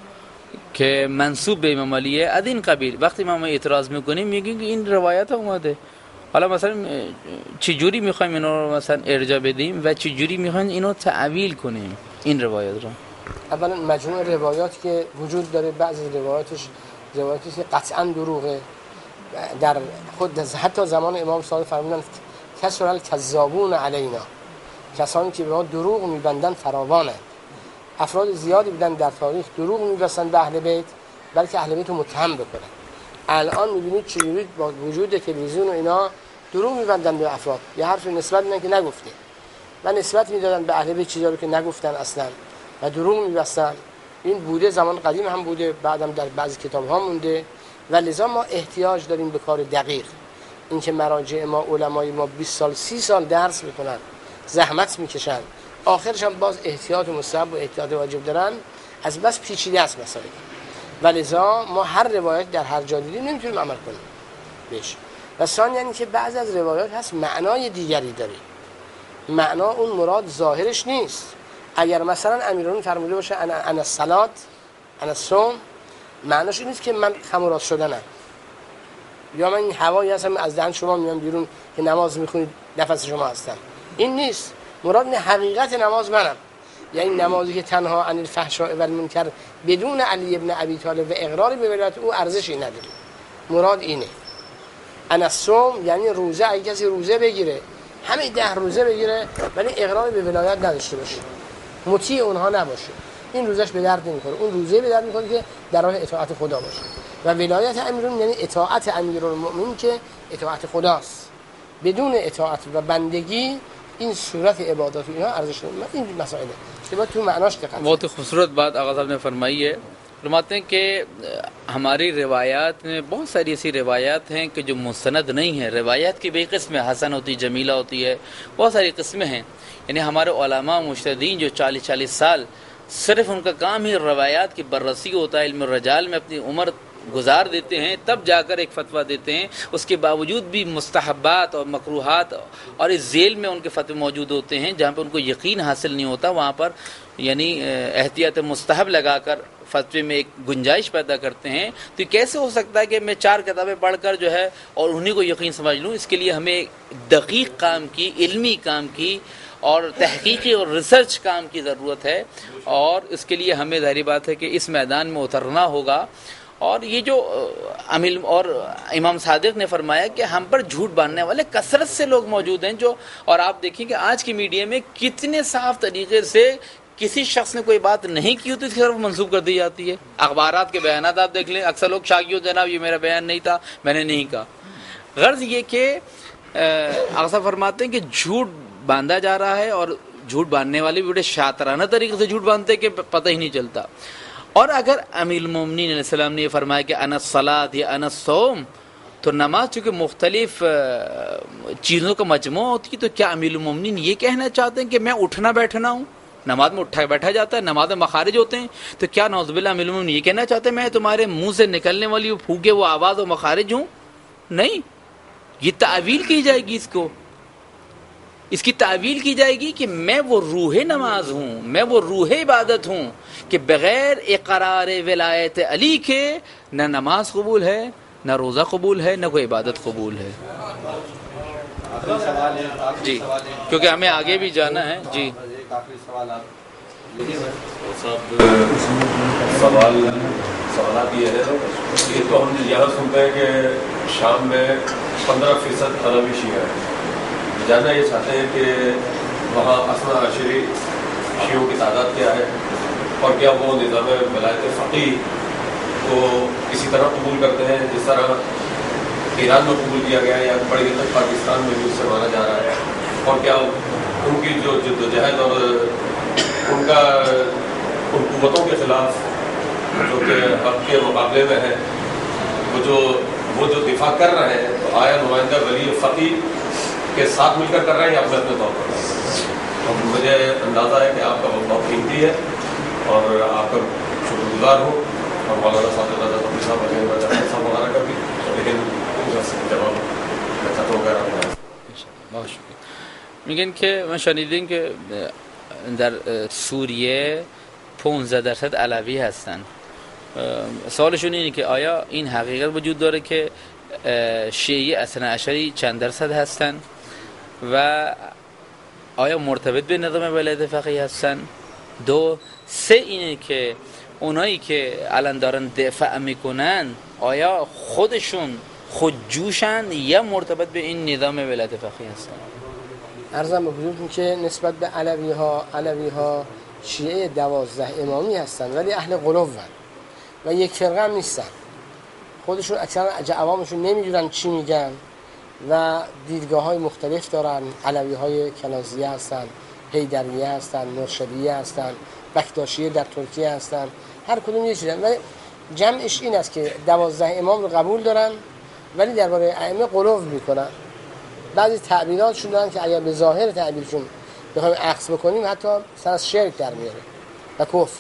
که منسوب به امام علیه. از این قبیل وقتی ما اعتراض میکنیم میگیم که این روایت اومده. حالا مثلا چجوری میخوایم اینو رو مثلا ارجاع بدیم و چجوری میخوایم اینو تعویل کنیم این روایات رو؟ اولا مجموع روایات که وجود داره, بعضی روایاتش روایاتی که قطعا دروغه. در خود حتی زمان امام صادق فرمودن کسر الکذابون علینا, کسانی که به ما دروغ میبندن فراوانه. افراد زیادی بودن در تاریخ دروغ میبستن به اهل بیت بلکه اهل بیت رو متهم بکنن. الان میبینید چجوری با وجود تلویزیون و اینا دروغ میبندن به افراد, یه حرفی نسبت میدن که نگفته و نسبت میدادن به اهل بیت چیزا رو که نگفتن اصلا و دروغ میبستن. این بوده, زمان قدیم هم بوده, بعدم در بعضی کتاب ها مونده. و لذا ما احتیاج داریم به کار دقیق. اینکه مراجع ما علمای ما 20 سال 30 سال درس میکنن, زحمت میکشن, آخرش هم باز احتیاط مستحب و احتیاط واجب دارن, از بس پیچیده است مسائل. و لذا ما هر روایت در هر جا دیدیم نمیتونیم عمل کنیم بهش. و ثانیاً یعنی که بعض از روایات هست معنای دیگری داره, معنا اون مراد ظاهرش نیست. اگر مثلا امیرالمومنین فرموده باشه انا الصلاة انا الصوم, معناش این نیست که من خمراز شدنم یا من این هوایی هستم از دهن شما میام بیرون که نماز میخونید نفس شما هستم. این نیست. مراد حقیقت نماز منم, یعنی نمازی که تنها عن الفحشاء و المنکر بدون علی ابن ابی طالب و اقرار به ولایت او ارزشی نداره. مراد اینه. انا الصوم یعنی روزه, اگه کسی روزه بگیره همه 10 روزه بگیره ولی اقرار به ولایت نداشته باشه, مطیع اونها نباشه, این روزش به درد نمیخوره. اون روزه به درد میخوره که در راه اطاعت خدا باشه. و ولایت امیرالمومنین یعنی اطاعت امیرالمومنین که اطاعت خداست. بدون اطاعت و بندگی این صورت عبادات اینا ارزش نداره. این مسائله که باید تو معناش دقت. بہت خوبصورت بات آقا صاحب نے فرمائی ہے. فرماتے ہیں کہ ہماری روایات میں بہت ساری ایسی روایات ہیں کہ جو مستند نہیں ہیں. روایات کی بھی قسمیں حسن ہوتی, جمیلہ ہوتی ہے, بہت ساری قسمیں ہیں. یعنی ہمارے علماء مجتہدین جو 40 سال صرف ان کا کام ہی روایات کی بررسی ہوتا ہے, علم الرجال میں اپنی عمر گزار دیتے ہیں, تب جا کر ایک فتویٰ دیتے ہیں. اس کے باوجود بھی مستحبات اور مکروہات اور اس ذیل میں ان کے فتوے موجود ہوتے ہیں. جہاں پہ ان کو یقین حاصل نہیں ہوتا وہاں پر یعنی احتیاط مستحب لگا کر فتوے میں ایک گنجائش پیدا کرتے ہیں. تو کیسے ہو سکتا ہے کہ میں 4 کتابیں پڑھ کر جو ہے اور انہیں کو یقین سمجھ لوں؟ اس کے لیے ہمیں دقیق کام کی, علمی کام کی اور تحقیقی اور ریسرچ کام کی ضرورت ہے. اور اس کے لیے ہمیں ظاہری بات ہے کہ اس میدان میں اترنا ہوگا. اور یہ جو اور امام صادق نے فرمایا کہ ہم پر جھوٹ باندھنے والے کثرت سے لوگ موجود ہیں جو, اور آپ دیکھیں کہ آج کی میڈیا میں کتنے صاف طریقے سے کسی شخص نے کوئی بات نہیں کی ہوتی اس کی طرف منسوخ کر دی جاتی ہے. اخبارات کے بیانات آپ دیکھ لیں, اکثر لوگ شاکیوں جناب یہ میرا بیان نہیں تھا, میں نے نہیں کہا. غرض یہ کہ آقا صاحب فرماتے ہیں کہ جھوٹ باندھا جا رہا ہے اور جھوٹ باندھنے والے بھی بڑے شاطرانہ طریقے سے جھوٹ باندھتے ہیں کہ پتہ ہی نہیں چلتا. اور اگر امیر المومنین علیہ السلام نے یہ فرمایا کہ انا الصلاۃ یا انا الصوم, تو نماز چونکہ مختلف چیزوں کا مجموعہ ہوتی ہے, تو کیا امیر المومنین یہ کہنا چاہتے ہیں کہ میں اٹھنا بیٹھنا ہوں؟ نماز میں اٹھا بیٹھا جاتا ہے, نماز میں مخارج ہوتے ہیں, تو کیا نعوذ باللہ امیر المومنین یہ کہنا چاہتے ہیں میں تمہارے منہ سے نکلنے والی وہ پھونکے وہ آواز و مخارج ہوں؟ نہیں, یہ تعویل کی جائے گی اس کی تعویل کی جائے گی کہ میں وہ روح نماز ہوں, میں وہ روح عبادت ہوں کہ بغیر اقرار ولایت علی کے نہ نماز قبول ہے, نہ روزہ قبول ہے, نہ کوئی عبادت قبول ہے. جی کیونکہ ہمیں آگے بھی جانا ہے. جی سوالات یہ ہے کہ تو ہم یہاں سنتے ہیں کہ شام میں 15% عربی شیعہ ہیں. جاننا یہ چاہتے ہیں کہ وہاں اثنا عشری شیعوں کی تعداد کیا ہے, اور کیا وہ نظام ولایت فقیہ کو اسی طرح قبول کرتے ہیں جس طرح ایران میں قبول کیا گیا ہے یا بڑی حد تک پاکستان میں بھی اس سے مانا جا رہا ہے, اور کیا ان کی جو جدوجہد اور उनका उन कुव्वतों के ख़िलाफ़ जो कि हक़ के मुकाबले में है वो जो दिफा कर रहे हैं, तो आया नुमाइंदा वली फ़कीह के साथ मिलकर कर रहे हैं या अपने अपने तौर पर? तो मुझे अंदाज़ा है कि आपका वक्त बहुत कीमती है और आपका शुक्रगुजार हूँ और मौलाना साहब वगैरह का भी, लेकिन जवाब باش میگن که ما شنیدیم که در سوریه 15% علوی هستن. سوالشون اینه که آیا این حقیقت وجود داره که شیعه اثنا عشری چند درصد هستن و آیا مرتبط به نظام ولایت فقیه هستن؟ 2 3 اینه که اونایی که الان دارن دفاع میکنن آیا خودشون خودجوشن یا مرتبط به این نظام ولایت فقیه هستن؟ عرضم به حضورتون که نسبت به علوی ها شیعه 12 امامی هستن ولی اهل غلو و یک فرقه هم نیستن. خودشون اکثرا عوامشون نمیدونن چی میگن و دیدگاه های مختلف دارن. علوی های کنازیه هستن، حیدریه هستن، مرشدیه هستن، بکتاشیه در ترکیه هستن، هر کدوم یه چیزن. ولی جمعش این است که 12 امام رو قبول دارن ولی درباره ائمه غلو میکنن. بعضی تعبیراتشون دارن که اگر به ظاهر تعبیرشون بخوایم عکس بکنیم حتی سر از شرک در میاره و کفر.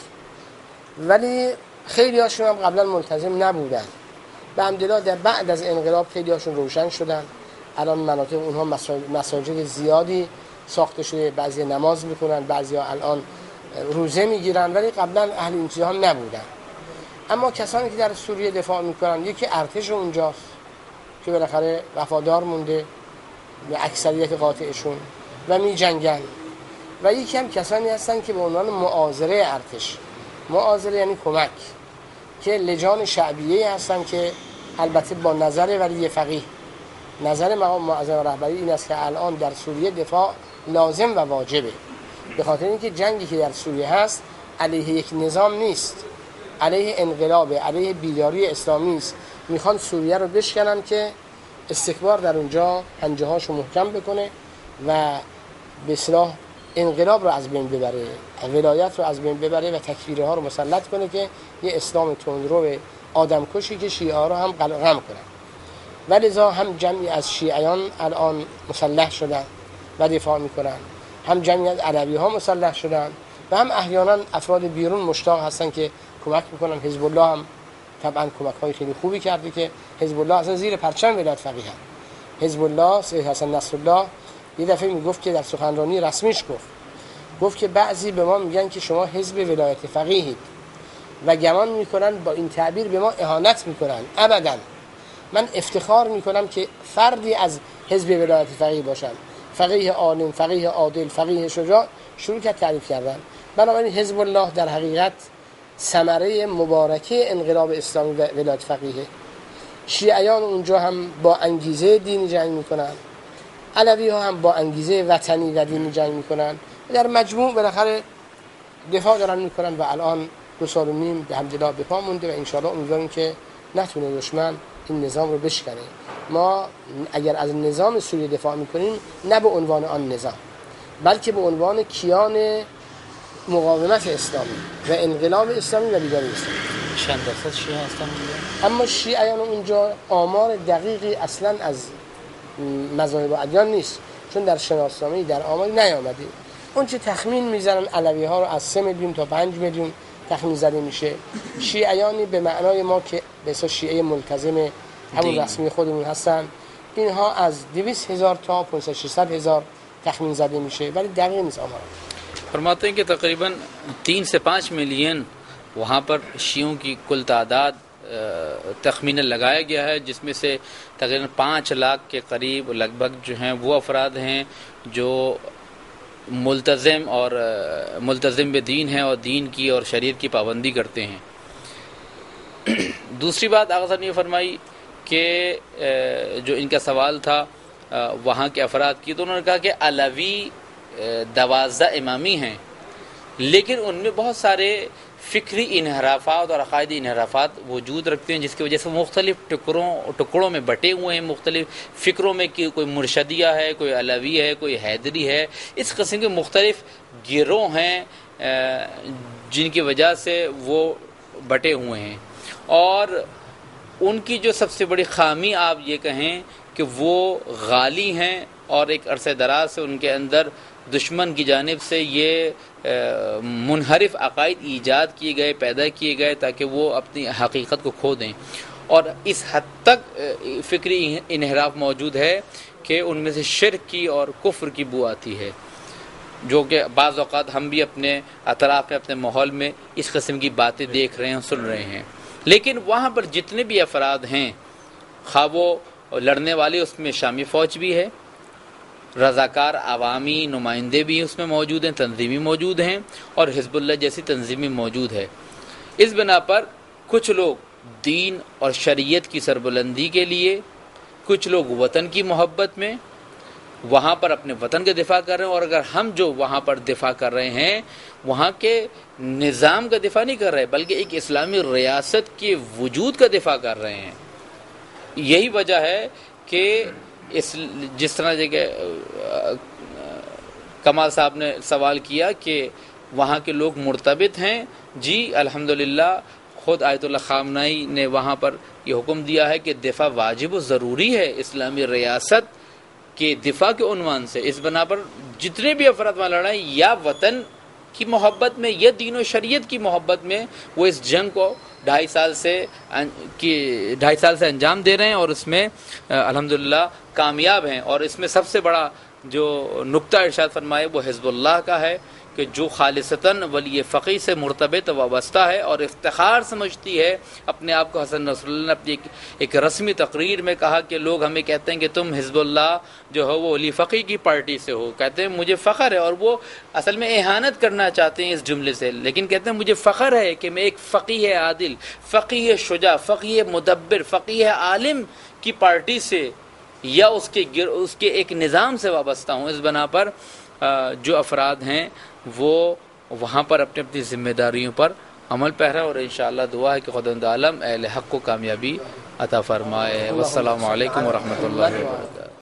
ولی خیلی هاشون هم قبلا ملتزم نبودن. به حمدالله در بعد از انقلاب خیلی هاشون روشن شدن. الان مناطق اونها مساجد زیادی ساخته شده، بعضی نماز میکنن، بعضی ها الان روزه میگیرن، ولی قبلا اهل این چیزها هم نبودن. اما کسانی که در سوریه دفاع میکنن، یکی ارتش اونجاست که بالاخره وفادار مونده به اکثریت قاطعشون و می جنگن، و یکی هم کسانی هستن که به عنوان معاذره ارتش، معاذره یعنی کمک، که لجان شعبیه هستن که البته با نظر ولی فقیه، نظر مقام معظم رهبری این است که الان در سوریه دفاع لازم و واجبه، به خاطر اینکه جنگی که در سوریه هست علیه یک نظام نیست، علیه انقلاب، علیه بیداری اسلامی است. میخوان سوریه رو بشکنن که استکبار در اونجا پنجه هاشو محکم بکنه و به اصطلاح انقلاب رو از بین ببره، ولایت رو از بین ببره و تکفیره ها رو مسلط کنه که یه اسلام تندرو آدم کشی که شیعه ها رو هم غم کنن. ولذا هم جمعی از شیعیان الان مسلح شدن و دفاع میکنن، هم جمعی از علوی ها مسلح شدن و هم احیانا افراد بیرون مشتاق هستن که کمک میکنن. حزب الله هم طبعا کمک های خیلی خوبی کرده که حزب الله اصلا زیر پرچم ولایت فقیه هم. حزب الله سید حسن نصرالله یه دفعه میگفت که در سخنرانی رسمیش گفت که بعضی به ما میگن که شما حزب ولایت فقیهید و گمان میکنن با این تعبیر به ما اهانت میکنن. ابدا، من افتخار میکنم که فردی از حزب ولایت فقیه باشم، فقیه عالم، فقیه عادل، فقیه شجاع. شروع کرد تعریف کردن. بنابراین حزب الله در حقیقت ثمره مبارکه انقلاب اسلامی و ولایت فقیه. شیعیان اونجا هم با انگیزه دینی جنگ میکنن، علوی ها هم با انگیزه وطنی و دینی جنگ میکنن. در مجموع بالاخره دفاع دارن میکنن و الان 2 سال و نیم به حمدالله به پا مونده و انشاءالله امیدواریم که نتونه دشمن این نظام رو بشکنه. ما اگر از نظام سوریه دفاع میکنیم نه به عنوان آن نظام، بلکه به عنوان کیان مقاومت اسلامی و انقلاب اسلامی و بیداری اسلامی. چند درصد شیعه هستن؟ اما شیعیان اونجا آمار دقیقی اصلا از مذاهب و ادیان نیست، چون در شناسنامه در آماری نیامده. اون چه تخمین میزنن علوی ها رو از 3 میلیون تا 5 میلیون تخمین زده میشه. شیعیانی به معنای ما که به اساس شیعه ملتزم همون رسمی خودمون هستن، اینها از 200,000 تا 500,000 تخمین زده میشه، ولی دقیق نیست آمار. फरमाते हैं कि तकरीबन 3 से 5 मिलियन वहाँ पर शियों की कुल तादाद तखमीन लगाया गया है, जिसमें से तकरीबन 5 लाख के करीब लगभग जो हैं वो अफराद हैं जो मुल्तज़िम दीन हैं और दीन की और शरीयत की पाबंदी करते हैं। दूसरी बात आगा साहब ने फरमाई कि जो इनका सवाल था वहाँ के अफराद की, तो उन्होंने कहा कि अलवी 12 इमामी हैं, लेकिन उनमें बहुत सारे फ़िक्री इनहराफात और अक़ायदी इनहराफात वजूद रखते हैं, जिसकी वजह से मुख्तलिफ़ टुकड़ों में बटे हुए हैं, मुख्तलिफ़ फ़िक्रों में कि कोई मुर्शदिया है, कोई अलवी है, कोई हैदरी है। इस किस्म के मुख्तलिफ़ गिरोह हैं جن کی وجہ سے وہ بٹے ہوئے ہیں، اور ان کی جو سب سے بڑی خامی آپ یہ کہیں کہ وہ غالی ہیں، اور ایک عرصہ دراز سے ان کے اندر دشمن کی جانب سے یہ منحرف عقائد ایجاد کیے گئے، پیدا کیے گئے تاکہ وہ اپنی حقیقت کو کھو دیں، اور اس حد تک فکری انحراف موجود ہے کہ ان میں سے شرک کی اور کفر کی بو آتی ہے، جو کہ بعض اوقات ہم بھی اپنے اطراف میں، اپنے ماحول میں اس قسم کی باتیں دیکھ رہے ہیں، سن رہے ہیں۔ لیکن وہاں پر جتنے بھی افراد ہیں، خواہ وہ لڑنے والے، اس میں شامی فوج بھی ہے، رضاکار عوامی نمائندے بھی اس میں موجود ہیں، تنظیمی موجود ہیں، اور حزب اللہ جیسی تنظیمی موجود ہے۔ اس بنا پر کچھ لوگ دین اور شریعت کی سربلندی کے لیے، کچھ لوگ وطن کی محبت میں وہاں پر اپنے وطن کا دفاع کر رہے ہیں، اور اگر ہم جو وہاں پر دفاع کر رہے ہیں وہاں کے نظام کا دفاع نہیں کر رہے بلکہ ایک اسلامی ریاست کے وجود کا دفاع کر رہے ہیں۔ یہی وجہ ہے کہ جس طرح کمال صاحب نے سوال کیا کہ وہاں کے لوگ مرتبط ہیں، جی الحمدللہ خود آیت اللہ خامنائی نے وہاں پر یہ حکم دیا ہے کہ دفاع واجب و ضروری ہے اسلامی ریاست کے دفاع کے عنوان سے۔ اس بنا پر جتنے بھی افراد وہاں لڑ رہے ہیں، یا وطن کی محبت میں یا دین و شریعت کی محبت میں، وہ اس جنگ کو 2.5 سال سے انجام دے رہے ہیں، اور اس میں الحمدللہ کامیاب ہیں۔ اور اس میں سب سے بڑا جو نقطہ ارشاد فرمائے وہ حزب اللہ کا ہے کہ جو خالصتاً ولی فقی سے مرتبط وابستہ ہے، اور افتخار سمجھتی ہے اپنے آپ کو۔ حسن نصر اللہ نے اپنی ایک رسمی تقریر میں کہا کہ لوگ ہمیں کہتے ہیں کہ تم حزب اللہ جو ہے وہ ولی فقی کی پارٹی سے ہو، کہتے ہیں مجھے فخر ہے، اور وہ اصل میں اہانت کرنا چاہتے ہیں اس جملے سے، لیکن کہتے ہیں مجھے فخر ہے کہ میں ایک فقیہ عادل، فقیہ شجاع، فقیہ مدبر، فقیہ عالم کی پارٹی سے یا اس کے ایک نظام سے وابستہ ہوں۔ اس بنا پر جو افراد ہیں وہ وہاں پر اپنی اپنی ذمہ داریوں پر عمل پیرا، اور انشاءاللہ دعا ہے کہ خداوند عالم اہل حق کو کامیابی عطا فرمائے۔ والسلام علیکم ورحمۃ اللہ وبرکاتہ۔